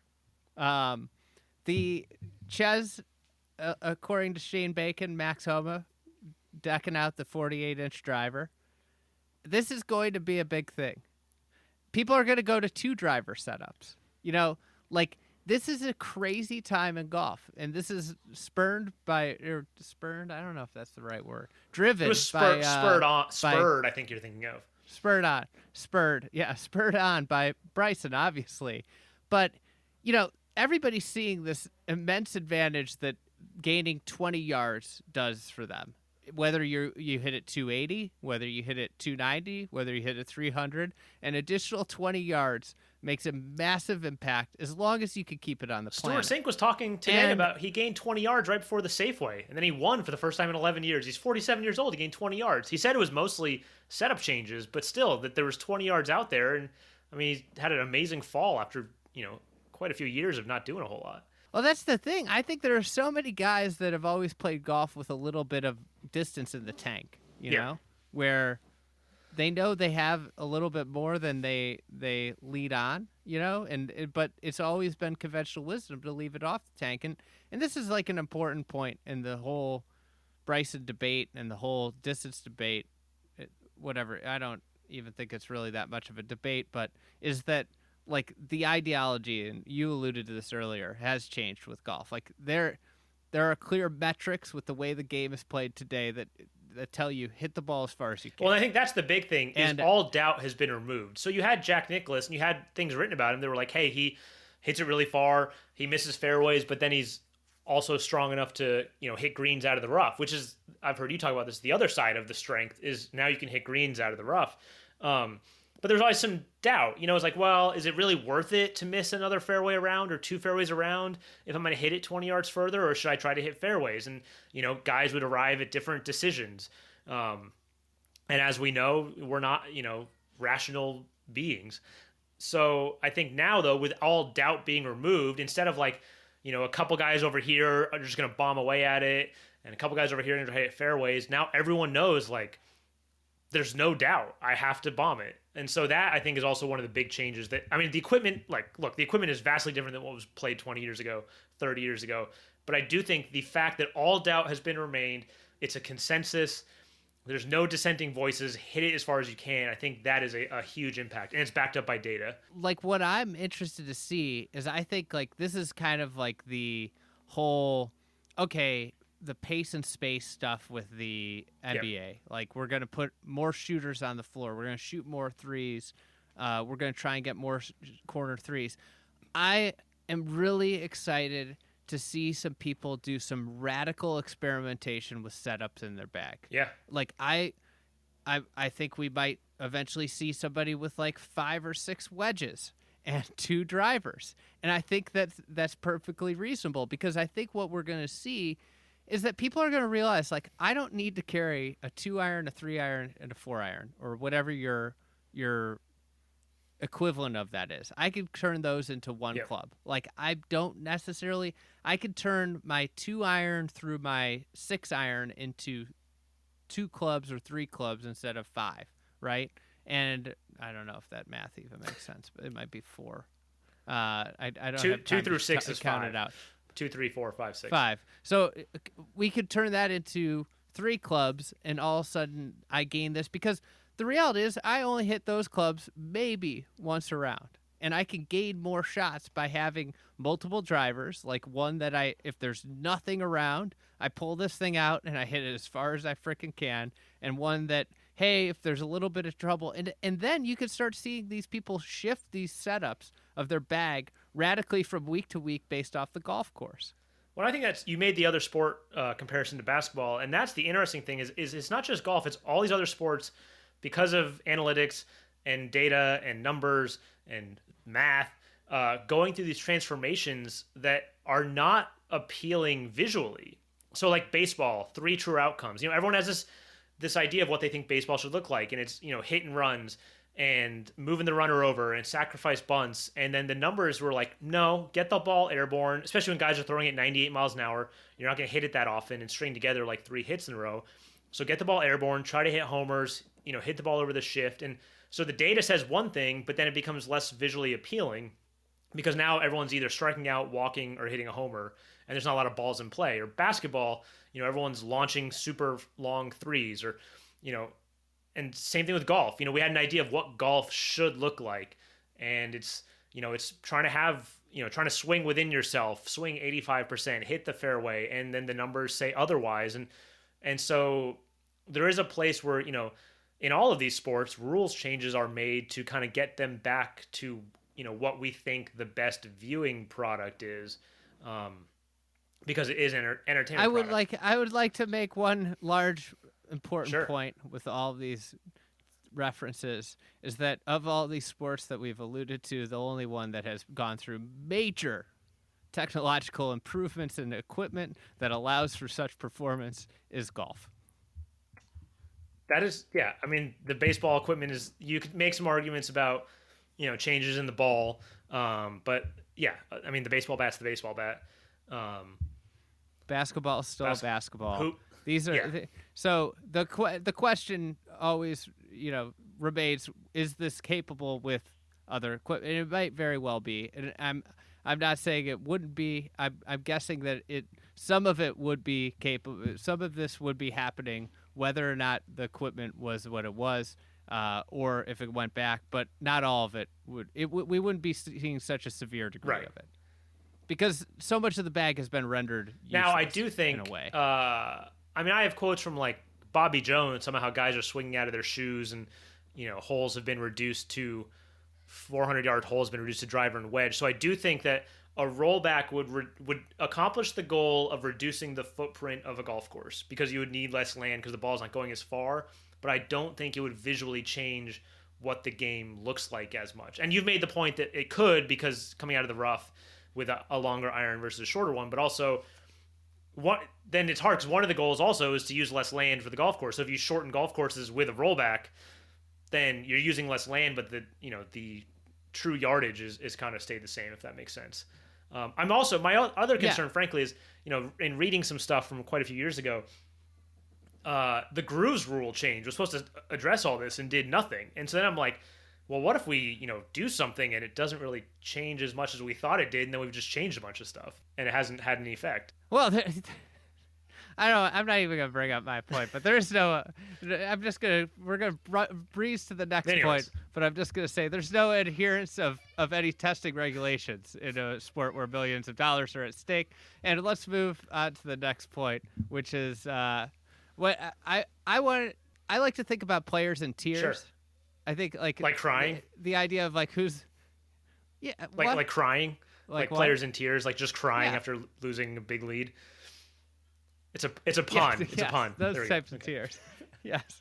The Ches, according to Shane Bacon, Max Homa, decking out the 48-inch driver. This is going to be a big thing. People are going to go to 2 driver setups. This is a crazy time in golf, and this is spurred. I don't know if that's the right word. Driven. It was spurred. I think you're thinking of. Spurred on by Bryson, obviously. But, everybody's seeing this immense advantage that gaining 20 yards does for them. Whether you hit it 280, whether you hit it 290, whether you hit it 300, an additional 20 yards makes a massive impact as long as you can keep it on the planet. Stuart Sink was talking today about he gained 20 yards right before the Safeway, and then he won for the first time in 11 years. He's 47 years old. He gained 20 yards. He said it was mostly setup changes, but still that there was 20 yards out there. And I mean, he had an amazing fall after, quite a few years of not doing a whole lot. Well, that's the thing. I think there are so many guys that have always played golf with a little bit of distance in the tank, you know, where they know they have a little bit more than they lead on, but it's always been conventional wisdom to leave it off the tank. And this is like an important point in the whole Bryson debate and the whole distance debate, whatever. even think it's really that much of a debate, but is that like the ideology, and you alluded to this earlier, has changed with golf. Like there are clear metrics with the way the game is played today that tell you hit the ball as far as you can. Well, I think that's the big thing is And all doubt has been removed. So you had Jack Nicklaus and you had things written about him that were like, hey, he hits it really far, he misses fairways, but then he's also strong enough to, hit greens out of the rough, which is, I've heard you talk about this, the other side of the strength is now you can hit greens out of the rough. But there's always some doubt. It's like, well, is it really worth it to miss another fairway around or 2 fairways around if I'm going to hit it 20 yards further, or should I try to hit fairways? And, guys would arrive at different decisions. And as we know, we're not, rational beings. So I think now, though, with all doubt being removed, instead of like, a couple guys over here are just going to bomb away at it, and a couple guys over here are going to hit fairways, now everyone knows, like, there's no doubt I have to bomb it. And so that, I think, is also one of the big changes the equipment, the equipment is vastly different than what was played 20 years ago, 30 years ago. But I do think the fact that all doubt has been remained, it's a consensus, there's no dissenting voices, hit it as far as you can. I think that is a huge impact, and it's backed up by data. Like what I'm interested to see is I think like this is kind of like the whole, okay, the pace and space stuff with the NBA. Yep. Like we're going to put more shooters on the floor. We're going to shoot more threes. We're going to try and get more corner threes. I am really excited to see some people do some radical experimentation with setups in their bag. Yeah. Like I think we might eventually see somebody with like 5 or 6 wedges and 2 drivers. And I think that's perfectly reasonable, because I think what we're going to see is that people are going to realize, like, I don't need to carry a 2-iron, a 3-iron, and a 4-iron, or whatever your equivalent of that is. I could turn those into one club. Like, I don't necessarily, I could turn my 2-iron through my 6-iron into 2 clubs or 3 clubs instead of 5, right? And I don't know if that math even makes sense, but it might be 4. I don't have time 2 through 6 is count 5. It out. 2, 3, 4, 5, 6. 5. So we could turn that into 3 clubs, and all of a sudden I gain this, because the reality is I only hit those clubs maybe once around, and I can gain more shots by having multiple drivers, like one that if there's nothing around, I pull this thing out and I hit it as far as I frickin' can, and one that, hey, if there's a little bit of trouble, and then you can start seeing these people shift these setups of their bag radically from week to week based off the golf course. Well, I think you made the other sport comparison to basketball, and that's the interesting thing is it's not just golf, it's all these other sports, because of analytics and data and numbers and math, going through these transformations that are not appealing visually. So like baseball, 3 true outcomes. Everyone has this idea of what they think baseball should look like, and it's, hit and runs and moving the runner over and sacrifice bunts. And then the numbers were like, no, get the ball airborne, especially when guys are throwing it 98 miles an hour. You're not going to hit it that often and string together like 3 hits in a row. So get the ball airborne, try to hit homers, hit the ball over the shift. And so the data says one thing, but then it becomes less visually appealing, because now everyone's either striking out, walking, or hitting a homer, and there's not a lot of balls in play. Or basketball, everyone's launching super long threes, or, and same thing with golf. We had an idea of what golf should look like, and it's trying to have, trying to swing within yourself, swing 85%, hit the fairway, and then the numbers say otherwise. And so there is a place where, in all of these sports, rules changes are made to kind of get them back to, what we think the best viewing product is, because it is entertainment. I would like to make one large important point with all these references, is that of all these sports that we've alluded to, the only one that has gone through major technological improvements in equipment that allows for such performance is golf. That is, yeah. I mean, the baseball equipment is, you could make some arguments about, changes in the ball. But yeah, I mean, the baseball bat's the baseball bat. Basketball is still basketball. Hoop. These are so the question always, remains: is this capable with other equipment? And it might very well be, and I'm not saying it wouldn't be. I'm guessing that some of it would be capable. Some of this would be happening whether or not the equipment was what it was. or if it went back, but not all of it would. We wouldn't be seeing such a severe degree Right. of it because so much of the bag has been rendered Now, I useless do think, in a way. I mean, I have quotes from like Bobby Jones, somehow how guys are swinging out of their shoes and, holes have been reduced to 400-yard holes, been reduced to driver and wedge. So I do think that a rollback would accomplish the goal of reducing the footprint of a golf course because you would need less land because the ball's not going as far. But I don't think it would visually change what the game looks like as much. And you've made the point that it could because coming out of the rough with a longer iron versus a shorter one, but also then it's hard because one of the goals also is to use less land for the golf course. So if you shorten golf courses with a rollback, then you're using less land, but the true yardage is kind of stayed the same, if that makes sense. I'm also, my other concern, frankly, is, in reading some stuff from quite a few years ago, the grooves rule change was supposed to address all this and did nothing. And so then I'm like, well, what if we, do something and it doesn't really change as much as we thought it did, and then we've just changed a bunch of stuff and it hasn't had any effect. Well, I don't know. I'm not even gonna bring up my point, but there's no. We're gonna breeze to the next point, but I'm just gonna say there's no adherence of any testing regulations in a sport where millions of dollars are at stake. And let's move on to the next point, which is what I like to think about players in tiers. Sure. I think like crying. The idea of like who's like crying, like players in tears, like just crying after losing a big lead. It's a pun. It's a pun. Those types of tears. Yes.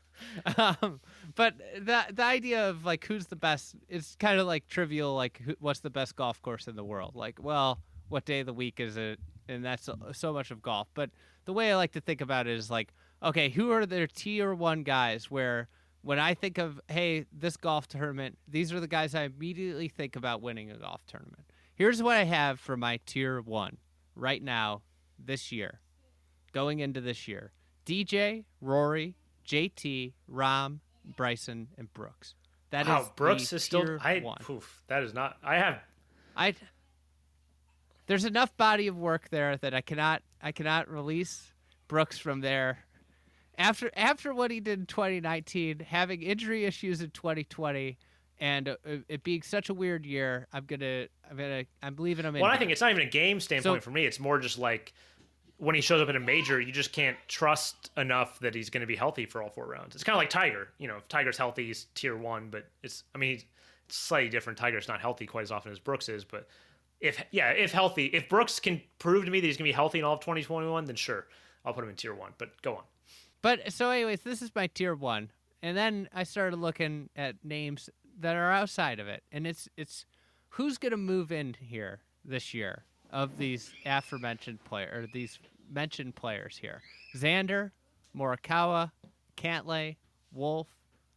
But the idea of like who's the best, it's kind of like trivial. Like what's the best golf course in the world? Like, well, what day of the week is it? And that's so much of golf. But the way I like to think about it is like, okay, who are their tier 1 guys where when I think of, hey, this golf tournament, these are the guys I immediately think about winning a golf tournament. Here's what I have for my tier 1 right now this year. Going into this year, DJ, Rory, JT, Rahm, Bryson, and Brooks. That is Brooks is still one. That is not. There's enough body of work there that I cannot release Brooks from there. After what he did in 2019, having injury issues in 2020, and it being such a weird year, I'm leaving him in. Well, I think it's not even a game standpoint for me. It's more just like, when he shows up in a major, you just can't trust enough that he's going to be healthy for all 4 rounds. It's kind of like Tiger. If Tiger's healthy, he's tier 1, but it's slightly different. Tiger's not healthy quite as often as Brooks is, but if healthy, if Brooks can prove to me that he's going to be healthy in all of 2021, then sure, I'll put him in tier 1, but go on. But so anyways, this is my tier 1. And then I started looking at names that are outside of it. And it's who's going to move in here this year of these aforementioned players, or these mentioned players here. Xander, Morikawa, Cantlay, Wolf.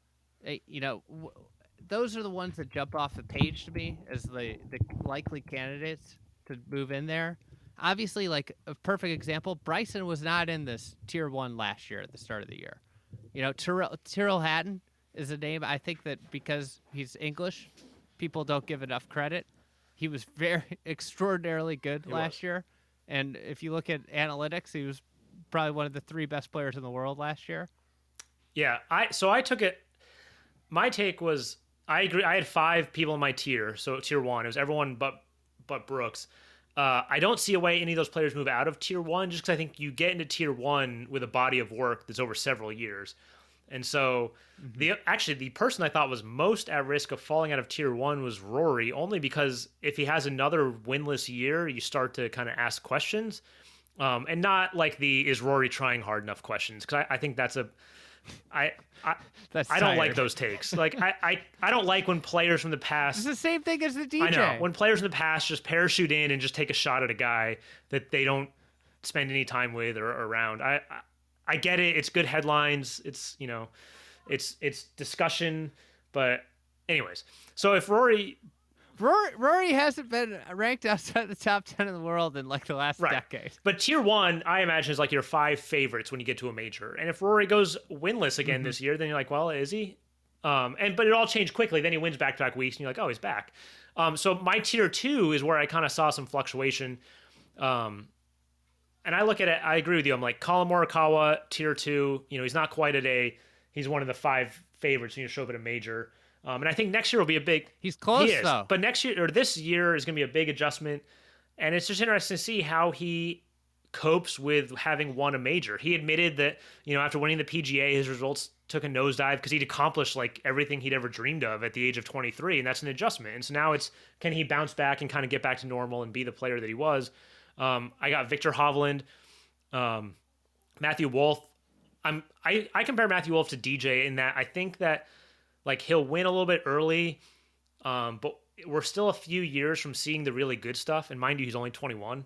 Those are the ones that jump off the page to me as the likely candidates to move in there. Obviously, like a perfect example, Bryson was not in this tier 1 last year at the start of the year. Tyrrell Hatton is a name I think that because he's English, people don't give enough credit. He was very extraordinarily good last year. And if you look at analytics, he was probably one of the 3 best players in the world last year. Yeah, I took it. My take was, I agree. I had 5 people in my tier. So tier 1, it was everyone but Brooks. I don't see a way any of those players move out of tier 1 just because I think you get into tier 1 with a body of work that's over several years. And so the person I thought was most at risk of falling out of tier 1 was Rory, only because if he has another winless year, you start to kind of ask questions, and not like is Rory trying hard enough questions, because I think that's I don't like those takes. Like I don't like when players from the past. It's the same thing as the DJ. I know, when players in the past just parachute in and just take a shot at a guy that they don't spend any time with or around. I get it. It's good headlines. It's it's discussion. But anyways, so if Rory hasn't been ranked outside the top 10 in the world in like the last decade. But tier 1, I imagine, is like your 5 favorites when you get to a major. And if Rory goes winless again this year, then you're like, well, is he? But it all changed quickly. Then he wins back-to-back weeks, and you're like, oh, he's back. So my tier 2 is where I kind of saw some fluctuation. And I look at it, I agree with you. I'm like, Colin Morikawa, tier 2. He's not quite at he's one of the 5 favorites when you show up at a major. And I think next year will be a big. He's close he is, though. but next year or this year is going to be a big adjustment, and it's just interesting to see how he copes with having won a major. He admitted that after winning the PGA, his results took a nosedive because he'd accomplished like everything he'd ever dreamed of at the age of 23, and that's an adjustment. And so now it's, can he bounce back and kind of get back to normal and be the player that he was? I got Viktor Hovland, Matthew Wolff. I compare Matthew Wolff to DJ in that I think that like he'll win a little bit early, but we're still a few years from seeing the really good stuff. And mind you, he's only 21.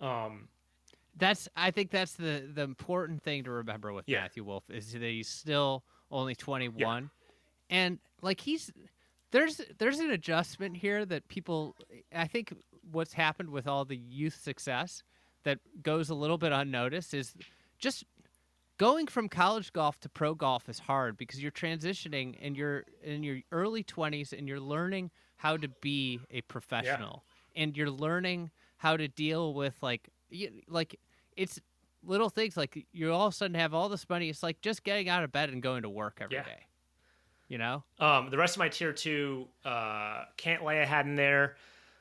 I think that's the important thing to remember with Matthew Wolff is that he's still only 21, and like there's an adjustment here that people, I think what's happened with all the youth success that goes a little bit unnoticed is just going from college golf to pro golf is hard because you're transitioning and you're in your early 20s and you're learning how to be a professional and you're learning how to deal with like it's little things like you all of a sudden have all this money. It's like just getting out of bed and going to work every day. The rest of my tier 2, Cantlay I had in there.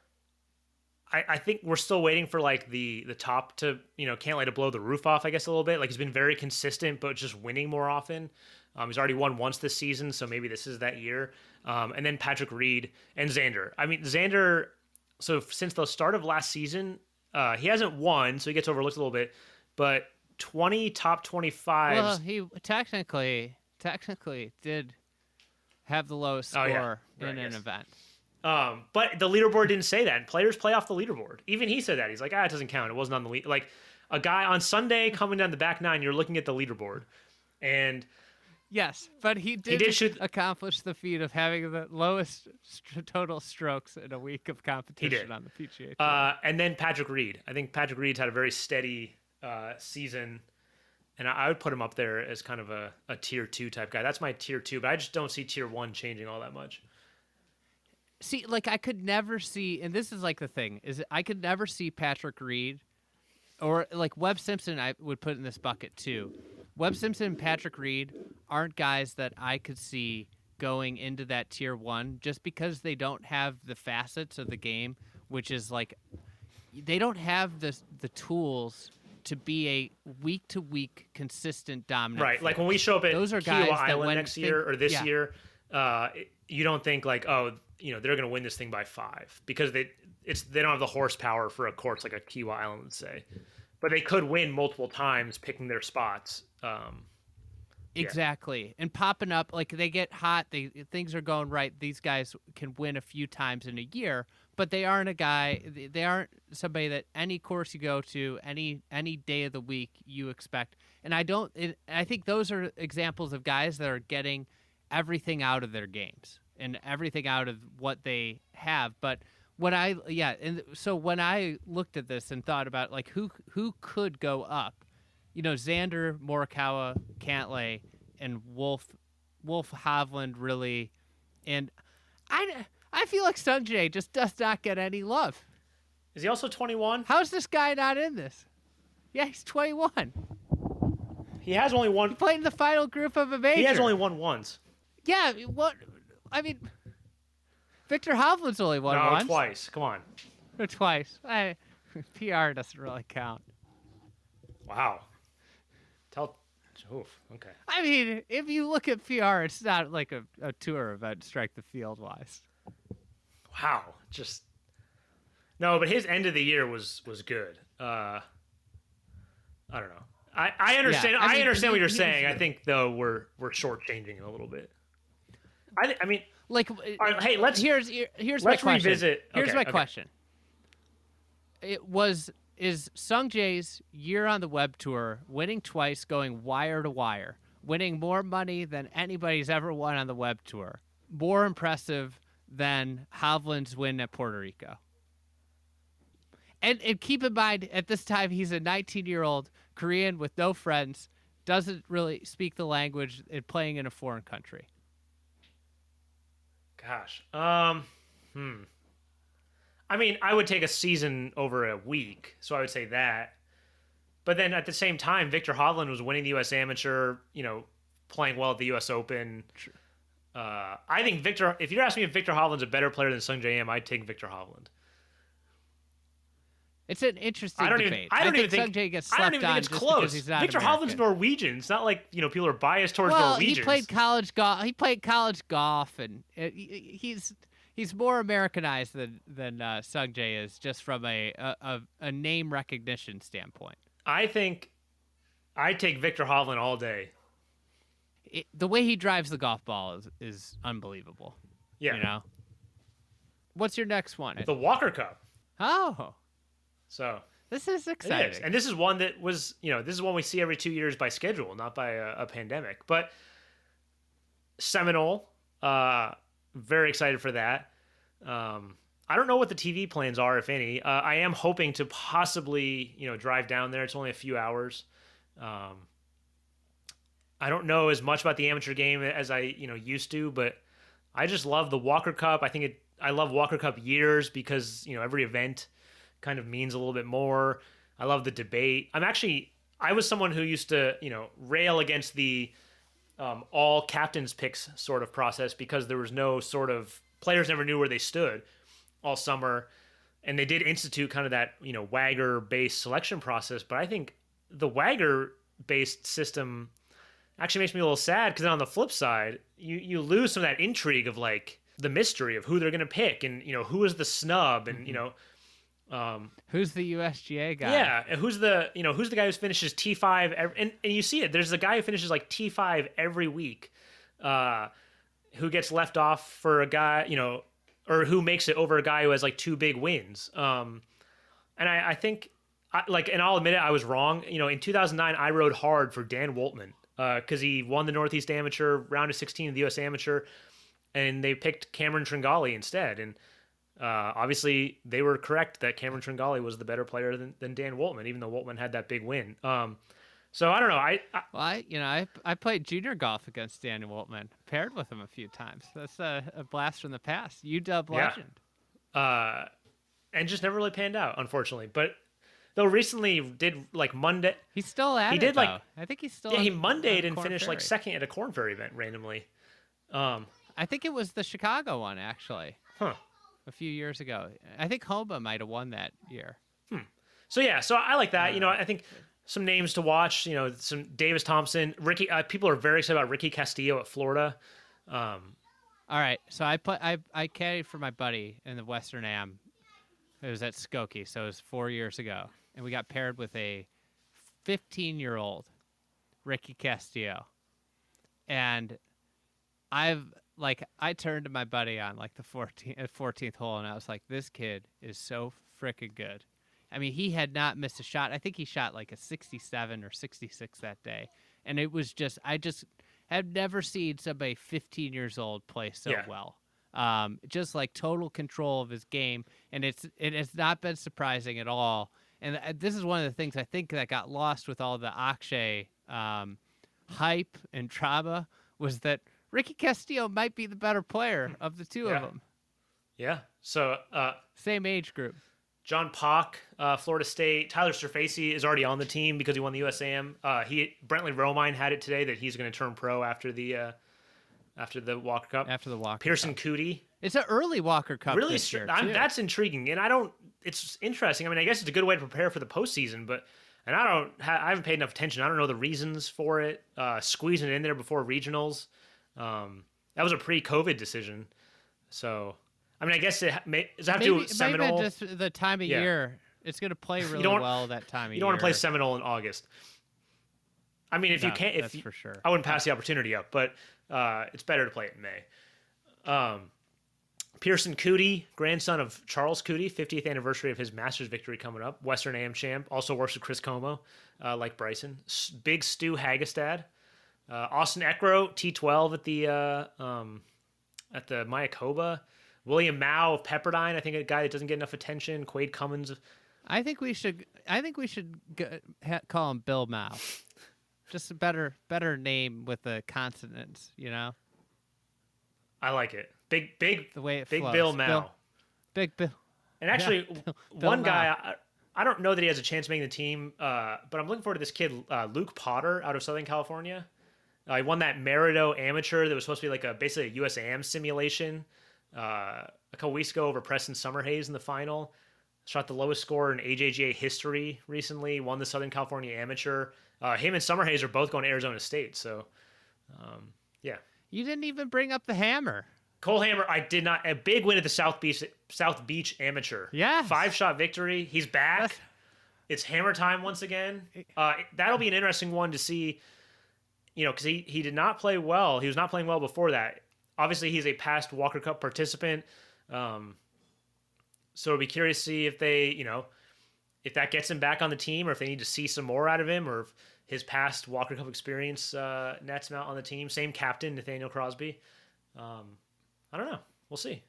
I think we're still waiting for like the top to, Cantlay to blow the roof off, I guess, a little bit. Like he's been very consistent, but just winning more often. He's already won once this season, so maybe this is that year. And then Patrick Reed and Xander. I mean, Xander, so since the start of last season, he hasn't won, so he gets overlooked a little bit, but 20 top 25s. Well, he technically did have the lowest score in an event. But the leaderboard didn't say that. Players play off the leaderboard. Even he said that. He's like, it doesn't count. It wasn't on the lead. Like a guy on Sunday coming down the back nine, you're looking at the leaderboard. And yes, but he did accomplish the feat of having the lowest total strokes in a week of competition on the PGA Tour. And then Patrick Reed. I think Patrick Reed's had a very steady season, and I would put him up there as kind of a tier 2 type guy. That's my tier 2, but I just don't see tier 1 changing all that much. See, like I could never see, and this is like the thing, is I could never see Patrick Reed or like Webb Simpson I would put in this bucket too. Webb Simpson and Patrick Reed aren't guys that I could see going into that tier 1 just because they don't have the facets of the game, which is like they don't have the tools to be a week-to-week consistent dominant. Right, like when we show up at those are Kiowa guys Island next year or this year, you don't think like, they're going to win this thing by 5 because they don't have the horsepower for a course like a Kiowa Island would say, but they could win multiple times picking their spots. Exactly, and popping up like they get hot, things are going right. These guys can win a few times in a year, but they aren't a guy. They aren't somebody that any course you go to, any day of the week you expect. And I think those are examples of guys that are getting everything out of their games and everything out of what they have. But so when I looked at this and thought about like who could go up, Xander, Morikawa, Cantlay, and Wolff Hovland really, and I feel like Sungjae just does not get any love. Is he also 21? How's this guy not in this? Yeah, he's 21. He has only won. He played in the final group of a major. He has only won once. Yeah, what? I mean, Viktor Hovland's only won once. No, twice. Come on. Or twice. PR doesn't really count. Wow. Okay. I mean, if you look at PR, it's not like a tour event, strike the field wise. Wow. No, but his end of the year was good. I don't know. I understand. Yeah, I understand what you're saying. I think though we're shortchanging it a little bit. I mean, like, right, hey, here's my question. Revisit. Here's my question. Is Sungjae's year on the Web Tour, winning twice, going wire to wire, winning more money than anybody's ever won on the Web Tour, more impressive than Hovland's win at Puerto Rico? And keep in mind, at this time, he's a 19-year-old Korean with no friends, doesn't really speak the language, and playing in a foreign country. Gosh. I mean, I would take a season over a week, so I would say that. But then at the same time, Viktor Hovland was winning the U.S. Amateur, playing well at the U.S. Open. I think Victor. If you're asking me if Victor Hovland's a better player than Sung J M, I'd take Victor Hovland. It's an interesting debate. I don't even think Sung-Jae gets I slept don't even on think it's just close. because he's not Victor American. Hovland's Norwegian. It's not like people are biased towards Well, Norwegians. he played college golf. He played college golf, and he's more Americanized than Sung-Jae is, just from a name recognition standpoint. I think I'd take Victor Hovland all day. The way he drives the golf ball is unbelievable. Yeah. You know. What's your next one? The Walker Cup. Oh, So this is it exciting. is. And this is one that was, this is one we see every 2 years by schedule, not by a pandemic. But Seminole, very excited for that. I don't know what the TV plans are, if any. I am hoping to possibly, drive down there. It's only a few hours. I don't know as much about the amateur game as I, used to, but I just love the Walker Cup. I love Walker Cup years because, every event kind of means a little bit more. I love the debate. I was someone who used to, rail against the all captains picks sort of process because there was no sort of players never knew where they stood all summer. And they did institute kind of that, Wagger based selection process. But I think the Wagger based system actually makes me a little sad because on the flip side, you lose some of that intrigue of like the mystery of who they're going to pick and, who is the snub and, who's the USGA guy? Yeah, and who's the guy who finishes T5 and you see it. There's a guy who finishes like T5 every week, who gets left off for a guy, or who makes it over a guy who has like 2 big wins. And I think, and I'll admit it, I was wrong. In 2009, I rode hard for Dan Woltman because he won the Northeast Amateur, round of 16 of the U.S. Amateur, and they picked Cameron Tringali instead. And obviously, they were correct that Cameron Tringali was the better player than Dan Woltman, even though Woltman had that big win. So I don't know. I played junior golf against Daniel Woltman, paired with him a few times. That's a blast from the past. UW legend. And just never really panned out, unfortunately. But though recently did like Monday. He's still at it. He did though. like I think he's still. Yeah, he Mondayed and Corn finished Ferry. like second at a Corn Ferry event randomly. I think it was the Chicago one actually. Huh. A few years ago. I think Homa might have won that year. So yeah, so I like that. I think some names to watch. Some Davis Thompson, Ricky. People are very excited about Ricky Castillo at Florida. All right, so I caddied for my buddy in the Western Am. It was at Skokie, so it was 4 years ago, and we got paired with a 15-year-old Ricky Castillo, and I turned to my buddy on like the 14th hole, and I was like, this kid is so freaking good. I mean, he had not missed a shot. I think he shot like a 67 or 66 that day, and it was just I have never seen somebody 15 years old play so well. Just like total control of his game, and it has not been surprising at all. And this is one of the things I think that got lost with all the Akshay hype and trauma was that Ricky Castillo might be the better player of the two of them. Yeah. So same age group. John Pock, Florida State. Tyler Cerfasi is already on the team because he won the USAM. Brentley Romine had it today that he's going to turn pro after the Walker Cup. After the Walker Pearson Cup. Coody. It's an early Walker Cup Really, this year, too. that's intriguing, and it's interesting. I mean, I guess it's a good way to prepare for the postseason, but I haven't paid enough attention. I don't know the reasons for it. Squeezing it in there before regionals. That was a pre-COVID decision. So, I mean, I guess does it have to do with Seminole? Maybe just the time of year. It's going to play really well that time of year. You don't want to play Seminole in August. I mean, if you can't, that's for sure. I wouldn't pass the opportunity up, but it's better to play it in May. Pearson Coody, grandson of Charles Coody, 50th anniversary of his Masters victory coming up. Western AM champ, also works with Chris Como, like Bryson. Big Stu Hagestad. Austin Eckrow, T12 at the Mayakoba. William Mao of Pepperdine, I think a guy that doesn't get enough attention. Quade Cummins. I think we should call him Bill Mao. Just a better name with the consonants, I like it. Big the way it big flows. Bill Mao. Big Bill. And actually, Bill one Mao. guy, I don't know that he has a chance of making the team, but I'm looking forward to this kid, Luke Potter, out of Southern California. He won that Merido Amateur that was supposed to be like basically a USAM simulation a couple weeks ago over Preston Summerhays in the final. Shot the lowest score in AJGA history recently. Won the Southern California Amateur. Him and Summerhays are both going to Arizona State. So, yeah. You didn't even bring up the Hammer. Cole Hammer, I did not. A big win at the South Beach Amateur. Yeah. 5-shot victory. He's back. It's Hammer time once again. That'll be an interesting one to see, because he did not play well. He was not playing well before that. Obviously, he's a past Walker Cup participant. So it'll be curious to see if they, if that gets him back on the team, or if they need to see some more out of him, or if his past Walker Cup experience nets him out on the team. Same captain, Nathaniel Crosby. I don't know. We'll see.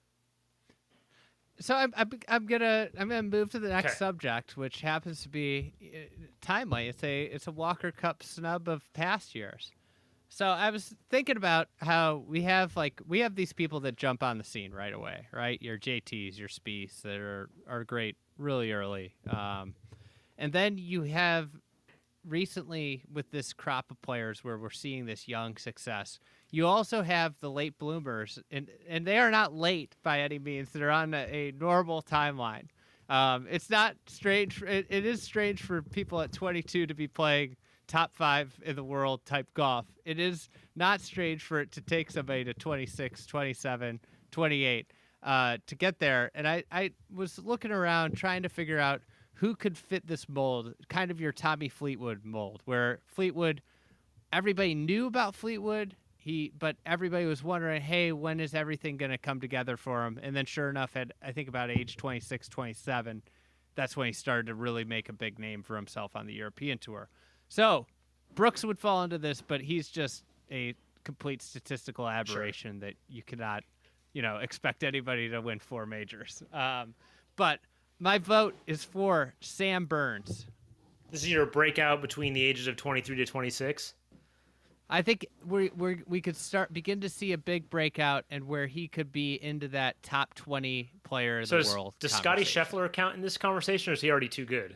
So I'm gonna move to the next subject, which happens to be timely. It's a Walker Cup snub of past years. So I was thinking about how we have these people that jump on the scene right away, right? Your JTs, your Spieths that are great really early, and then you have recently with this crop of players where we're seeing this young success. You also have the late bloomers, and they are not late by any means. They're on a normal timeline. It's not strange. It is strange for people at 22 to be playing top 5 in the world type golf. It is not strange for it to take somebody to 26, 27, 28 to get there. And I was looking around trying to figure out who could fit this mold, kind of your Tommy Fleetwood mold, where Fleetwood, everybody knew about Fleetwood, but everybody was wondering, hey, when is everything going to come together for him? And then sure enough, I think about age 26, 27, that's when he started to really make a big name for himself on the European Tour. So Brooks would fall into this, but he's just a complete statistical aberration that you cannot, expect anybody to win 4 majors. But my vote is for Sam Burns. This is your breakout between the ages of 23 to 26? I think we could begin to see a big breakout and where he could be into that top 20 player in the world. Does Scotty Scheffler count in this conversation, or is he already too good?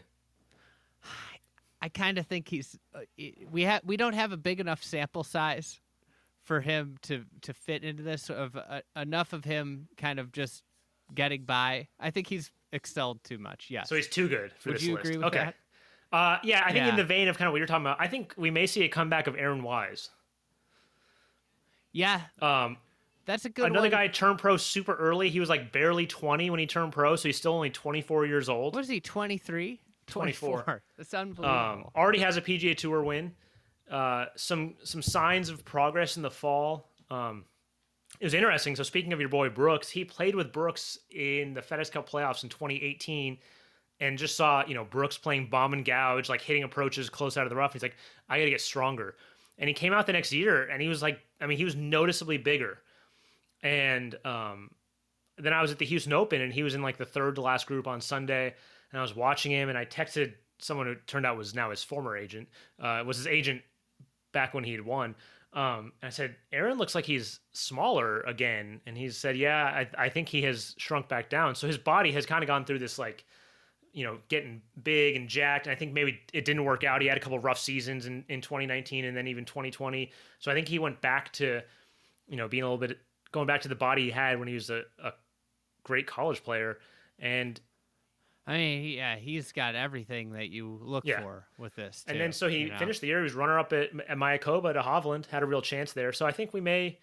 I kind of think he's we don't have a big enough sample size for him to fit into this, enough of him kind of just getting by. I think he's excelled too much. Yes. So he's too good for Would this you list. agree with that? I think in the vein of kind of what you're talking about, I think we may see a comeback of Aaron Wise. Yeah. That's a good Another one. guy turned pro super early. He was like barely 20 when he turned pro, so he's still only 24 years old. What is he, 23? 24. That's unbelievable. Already has a PGA Tour win. Some signs of progress in the fall. It was interesting. So speaking of your boy Brooks, he played with Brooks in the FedEx Cup playoffs in 2018 and just saw, Brooks playing bomb and gouge, like hitting approaches close out of the rough. He's like, I got to get stronger. And he came out the next year and he was like, he was noticeably bigger. And then I was at the Houston Open and he was in like the third to last group on Sunday. And I was watching him and I texted someone who turned out was now his former agent. Was his agent back when he had won. And I said, Aaron looks like he's smaller again. And he said, yeah, I think he has shrunk back down. So his body has kind of gone through this like, getting big and jacked. And I think maybe it didn't work out. He had a couple of rough seasons in 2019 and then even 2020. So I think he went back to, going back to the body he had when he was a great college player. And he's got everything that you look for with this, too, and then so he finished the year. He was runner-up at Mayakoba to Hovland, had a real chance there. So I think we may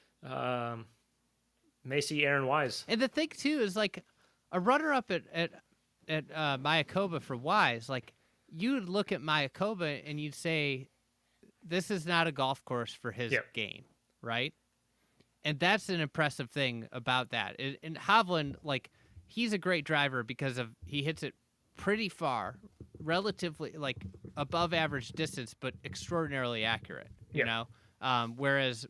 see Aaron Wise. And the thing too is like a runner-up at Mayakoba for Wise. Like you'd look at Mayakoba and you'd say, this is not a golf course for his game, right? And that's an impressive thing about that. And Hovland, like, he's a great driver because he hits it pretty far, relatively like above average distance, but extraordinarily accurate. You know, whereas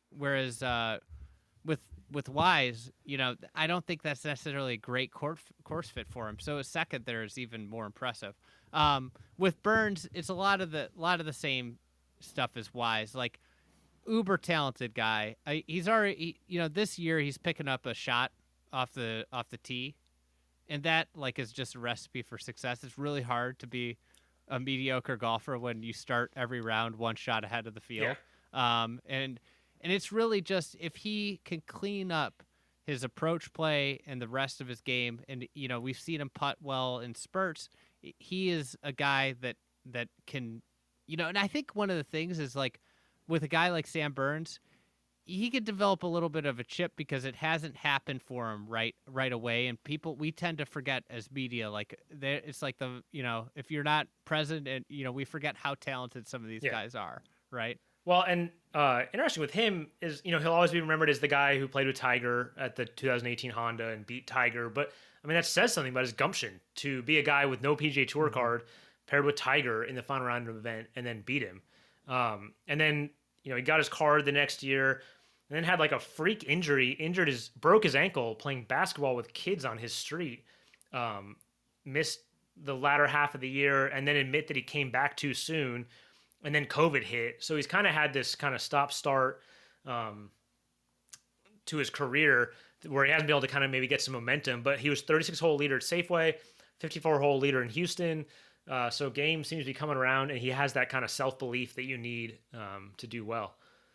with Wise, I don't think that's necessarily a great course fit for him. So a second there is even more impressive. With Burns, it's a lot of the same stuff as Wise, like uber talented guy. He's already this year he's picking up a shot off the tee. And that is just a recipe for success. It's really hard to be a mediocre golfer when you start every round one shot ahead of the field. And it's really just if he can clean up his approach play and the rest of his game, and we've seen him putt well in spurts. He is a guy that can, and I think one of the things is like with a guy like Sam Burns, he could develop a little bit of a chip because it hasn't happened for him right away, and we tend to forget as media, like it's like if you're not present, and we forget how talented some of these guys are, right? Well, and interesting with him is, he'll always be remembered as the guy who played with Tiger at the 2018 Honda and beat Tiger. But, I mean, that says something about his gumption to be a guy with no PGA Tour card paired with Tiger in the final round of the event and then beat him. And then, he got his card the next year and then had like a freak injury, broke his ankle playing basketball with kids on his street, missed the latter half of the year, and then admit that he came back too soon. And then COVID hit. So he's kind of had this kind of stop-start to his career where he hasn't been able to kind of maybe get some momentum. But he was 36-hole leader at Safeway, 54-hole leader in Houston. So game seems to be coming around, and he has that kind of self-belief that you need to do well.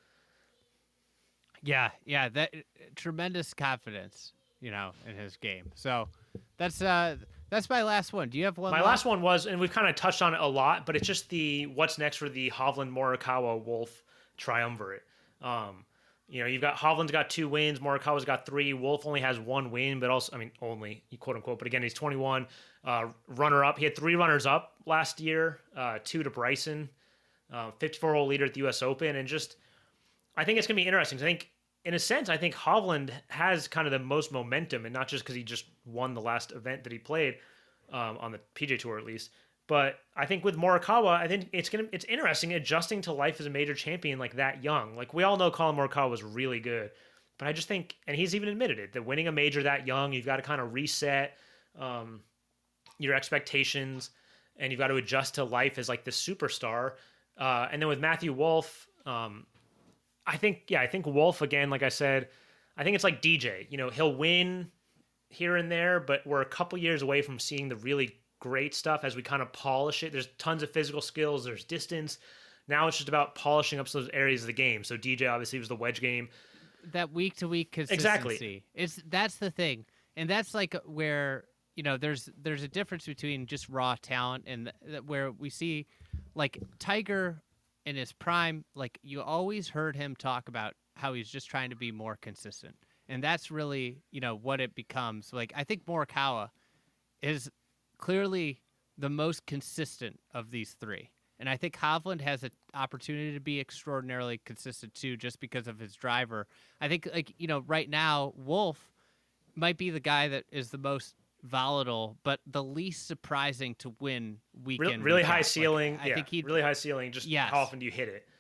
Yeah, that tremendous confidence, in his game. So that's my last one. Do you have one? My last one was, and we've kind of touched on it a lot, but it's just the what's next for the Hovland Morikawa Wolff triumvirate. You've got Hovland's got 2 wins, Morikawa's got 3. Wolff only has 1 win, but also, only quote unquote. But again, he's 21. Runner up. He had 3 runners up last year. 2 to Bryson. 54-hole leader at the U.S. Open, and just I think it's gonna be interesting. I think, in a sense, Hovland has kind of the most momentum, and not just because he just won the last event that he played on the PGA Tour, at least. But I think with Morikawa, I think it's interesting adjusting to life as a major champion like that young. Like, we all know Colin Morikawa was really good, but I just think, and he's even admitted it, that winning a major that young, you've got to kind of reset your expectations, and you've got to adjust to life as like the superstar. And then with Matthew Wolff, I think Wolff, again, like I said, I think it's like DJ. He'll win here and there, but we're a couple years away from seeing the really great stuff as we kind of polish it. There's tons of physical skills. There's distance. Now it's just about polishing up those areas of the game. So DJ obviously was the wedge game. That week-to-week consistency. Exactly. That's the thing. And that's like where, there's a difference between just raw talent and where we see like Tiger in his prime, like you always heard him talk about how he's just trying to be more consistent. And that's really, what it becomes. Like, I think Morikawa is clearly the most consistent of these 3. And I think Hovland has an opportunity to be extraordinarily consistent too, just because of his driver. I think, right now, Wolff might be the guy that is the most volatile, but the least surprising to win weekend. Really high ceiling. I think he really high ceiling. Just how often do you hit it?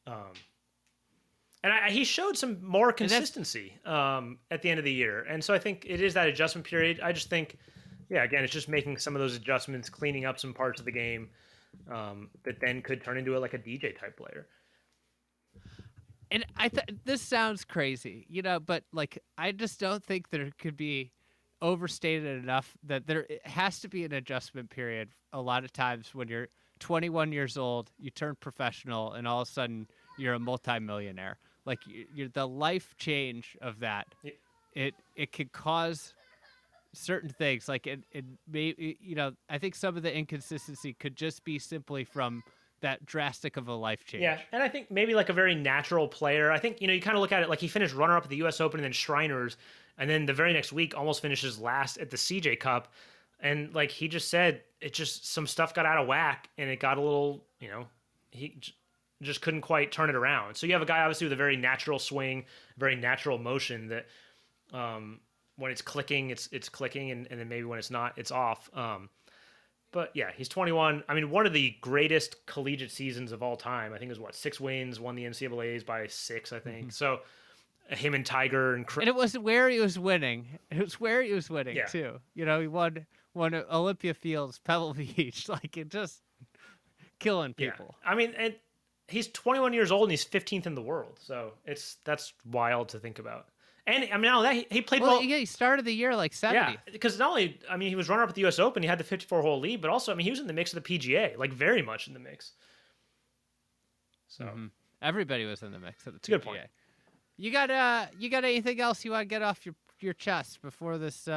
And he showed some more consistency at the end of the year. And so I think it is that adjustment period. I just think, again, it's just making some of those adjustments, cleaning up some parts of the game that then could turn into like a DJ type player. And this sounds crazy, but like I just don't think there could be overstated enough that there has to be an adjustment period a lot of times when you're 21 years old, you turn professional, and all of a sudden you're a multimillionaire. Like you're the life change of that. It could cause certain things. Like it may, I think some of the inconsistency could just be simply from that drastic of a life change. Yeah, and I think maybe like a very natural player. I think, you kind of look at it like he finished runner-up at the U.S. Open and then Shriners, and then the very next week almost finishes last at the CJ Cup. And like he just said, it just, some stuff got out of whack, and it got a little, he just couldn't quite turn it around. So you have a guy obviously with a very natural swing, very natural motion that when it's clicking, it's clicking, and then maybe when it's not, it's off. But yeah, he's 21. I mean, one of the greatest collegiate seasons of all time. I think it was 6 wins, won the NCAAs by 6, I think. Mm-hmm. So him and Tiger and it was where he was winning. It was where he was winning too. He won Olympia Fields, Pebble Beach, like it just killing people. Yeah. I mean, and he's 21 years old and he's 15th in the world. So that's wild to think about. And I mean, now that he played well. Yeah, he started the year like 70th. Yeah, because not only, I mean, he was runner-up at the U.S. Open, he had the 54-hole lead, but also, I mean, he was in the mix of the PGA, like very much in the mix. So, Everybody was in the mix at the PGA. a good point. You got anything else you want to get off your chest before this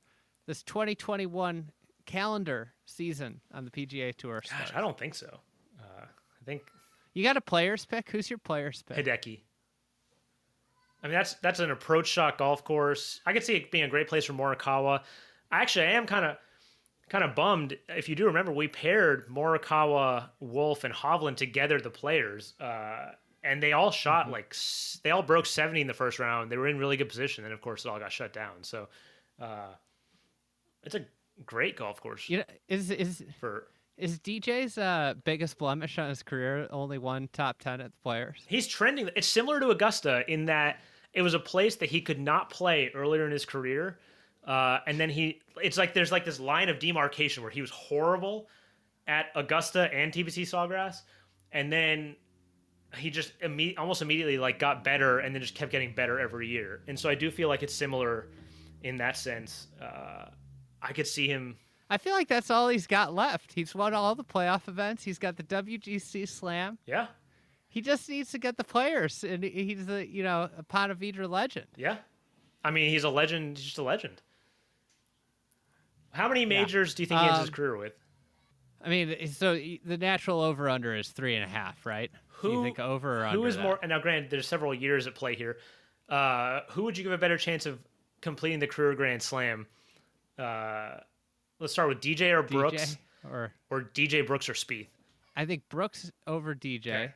2021 calendar season on the PGA Tour starts? Gosh, I don't think so. I think you got a player's pick. Who's your player's pick? Hideki. I mean, that's an approach shot golf course. I could see it being a great place for Morikawa. I am kind of bummed. If you do remember, we paired Morikawa, Wolf, and Hovland together, the players, and they all shot they all broke 70 in the first round. They were in really good position, and of course, it all got shut down. So, it's a great golf course. You know, is DJ's biggest blemish on his career only one top 10 at the Players? He's trending. It's similar to Augusta in that it was a place that he could not play earlier in his career. And then it's like there's like this line of demarcation where he was horrible at Augusta and TPC Sawgrass. And then he just almost immediately like got better and then just kept getting better every year. And so I do feel like it's similar in that sense. I could see him. I feel like that's all he's got left. He's won all the playoff events. He's got the WGC Slam. Yeah. He just needs to get the Players, and he's a Ponte Vedra legend. Yeah. I mean, he's a legend. He's just a legend. How many majors do you think he ends his career with? I mean, so the natural over-under is 3.5, right? Do you think over or under? Who is that? more? And now, granted, there's several years at play here. Who would you give a better chance of completing the career Grand Slam? Let's start with DJ or Brooks, or DJ Brooks or Spieth. I think Brooks over DJ. Okay.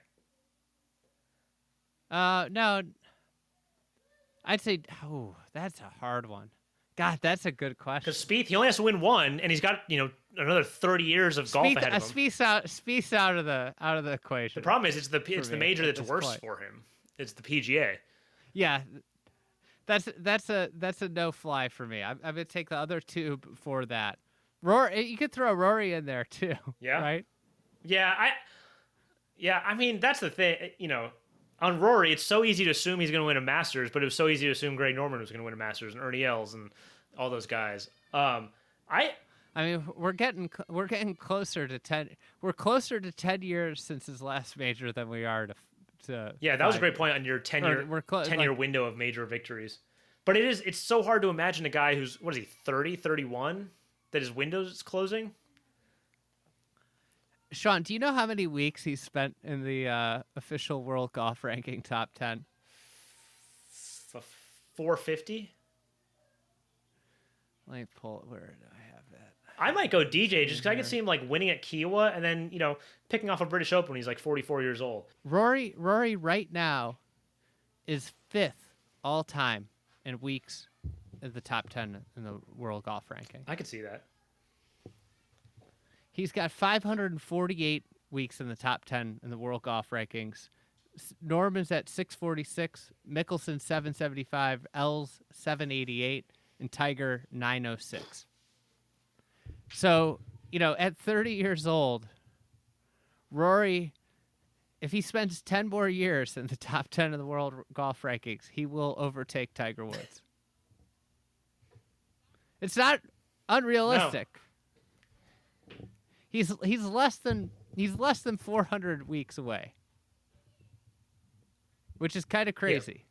No, I'd say. Oh, that's a hard one. God, that's a good question. Because Spieth, he only has to win one, and he's got another 30 years of golf ahead of him. Spieth's out of the equation. The problem is it's the major that's worse for him. It's the PGA. Yeah, that's a no fly for me. I'm gonna take the other two before that. Rory, you could throw Rory in there too. Yeah. Right. Yeah. I mean, that's the thing. On Rory, it's so easy to assume he's going to win a Masters, but it was so easy to assume Greg Norman was going to win a Masters and Ernie Els and all those guys. I mean, we're getting closer to 10. We're closer to 10 years since his last major than we are to. Yeah, that was a great point on your 10-year window of major victories. But it's so hard to imagine a guy who's 30, 31 that his window's closing. Sean, do you know how many weeks he's spent in the official World Golf Ranking top 10? 450. Let me pull. Where do I have that? I might go DJ just because I could see him like winning at Kiowa and then picking off a British Open when he's like 44 years old. Rory right now is 5th all time in weeks at the top 10 in the World Golf Ranking. I could see that. He's got 548 weeks in the top 10 in the World Golf Rankings. Norman's at 646, Mickelson 775, Els 788, and Tiger 906. So, at 30 years old, Rory, if he spends 10 more years in the top 10 of the World Golf Rankings, he will overtake Tiger Woods. It's not unrealistic. No. He's less than 400 weeks away, which is kind of crazy.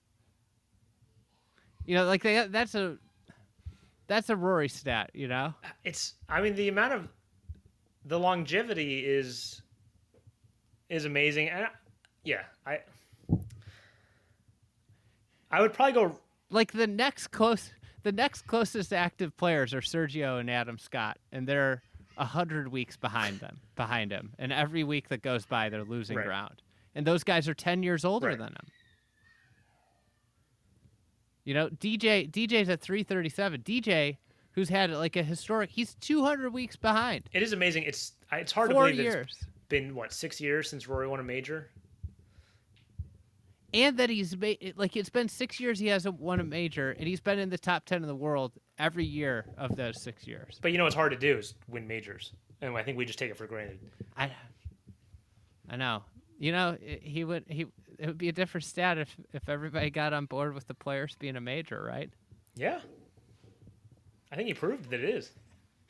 Yeah. That's a Rory stat. The longevity is amazing, and I would probably go like the next closest active players are Sergio and Adam Scott, and they're 100 weeks behind him, and every week that goes by, they're losing ground. And those guys are 10 years older than him. DJ's at 337. DJ, who's had like a historic, he's 200 weeks behind. It is amazing. It's hard 4 to believe years. It's been 6 years since Rory won a major, and that it's been 6 years he hasn't won a major, and he's been in the top 10 in the world every year of those 6 years. But what's hard to do is win majors, and I think we just take it for granted. I know. It would be a different stat if everybody got on board with the Players being a major, right? Yeah. I think he proved that it is.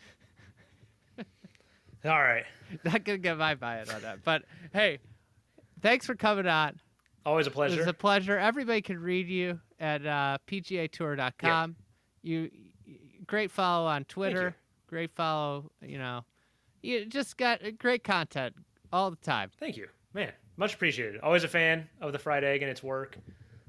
All right. Not gonna get my buy-in on that, but hey, thanks for coming on. Always a It pleasure. was a pleasure. Everybody can read you at pgatour.com. You great follow on Twitter. Great follow. You just got great content all the time. Thank you, man. Much appreciated. Always a fan of the Fried Egg and its work.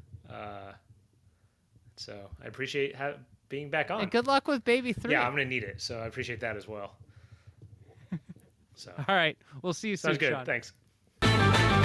So I appreciate being back on. And good luck with Baby 3. Yeah, I'm gonna need it. So I appreciate that as well. So all right, we'll see you soon. sounds good. Sean. Thanks.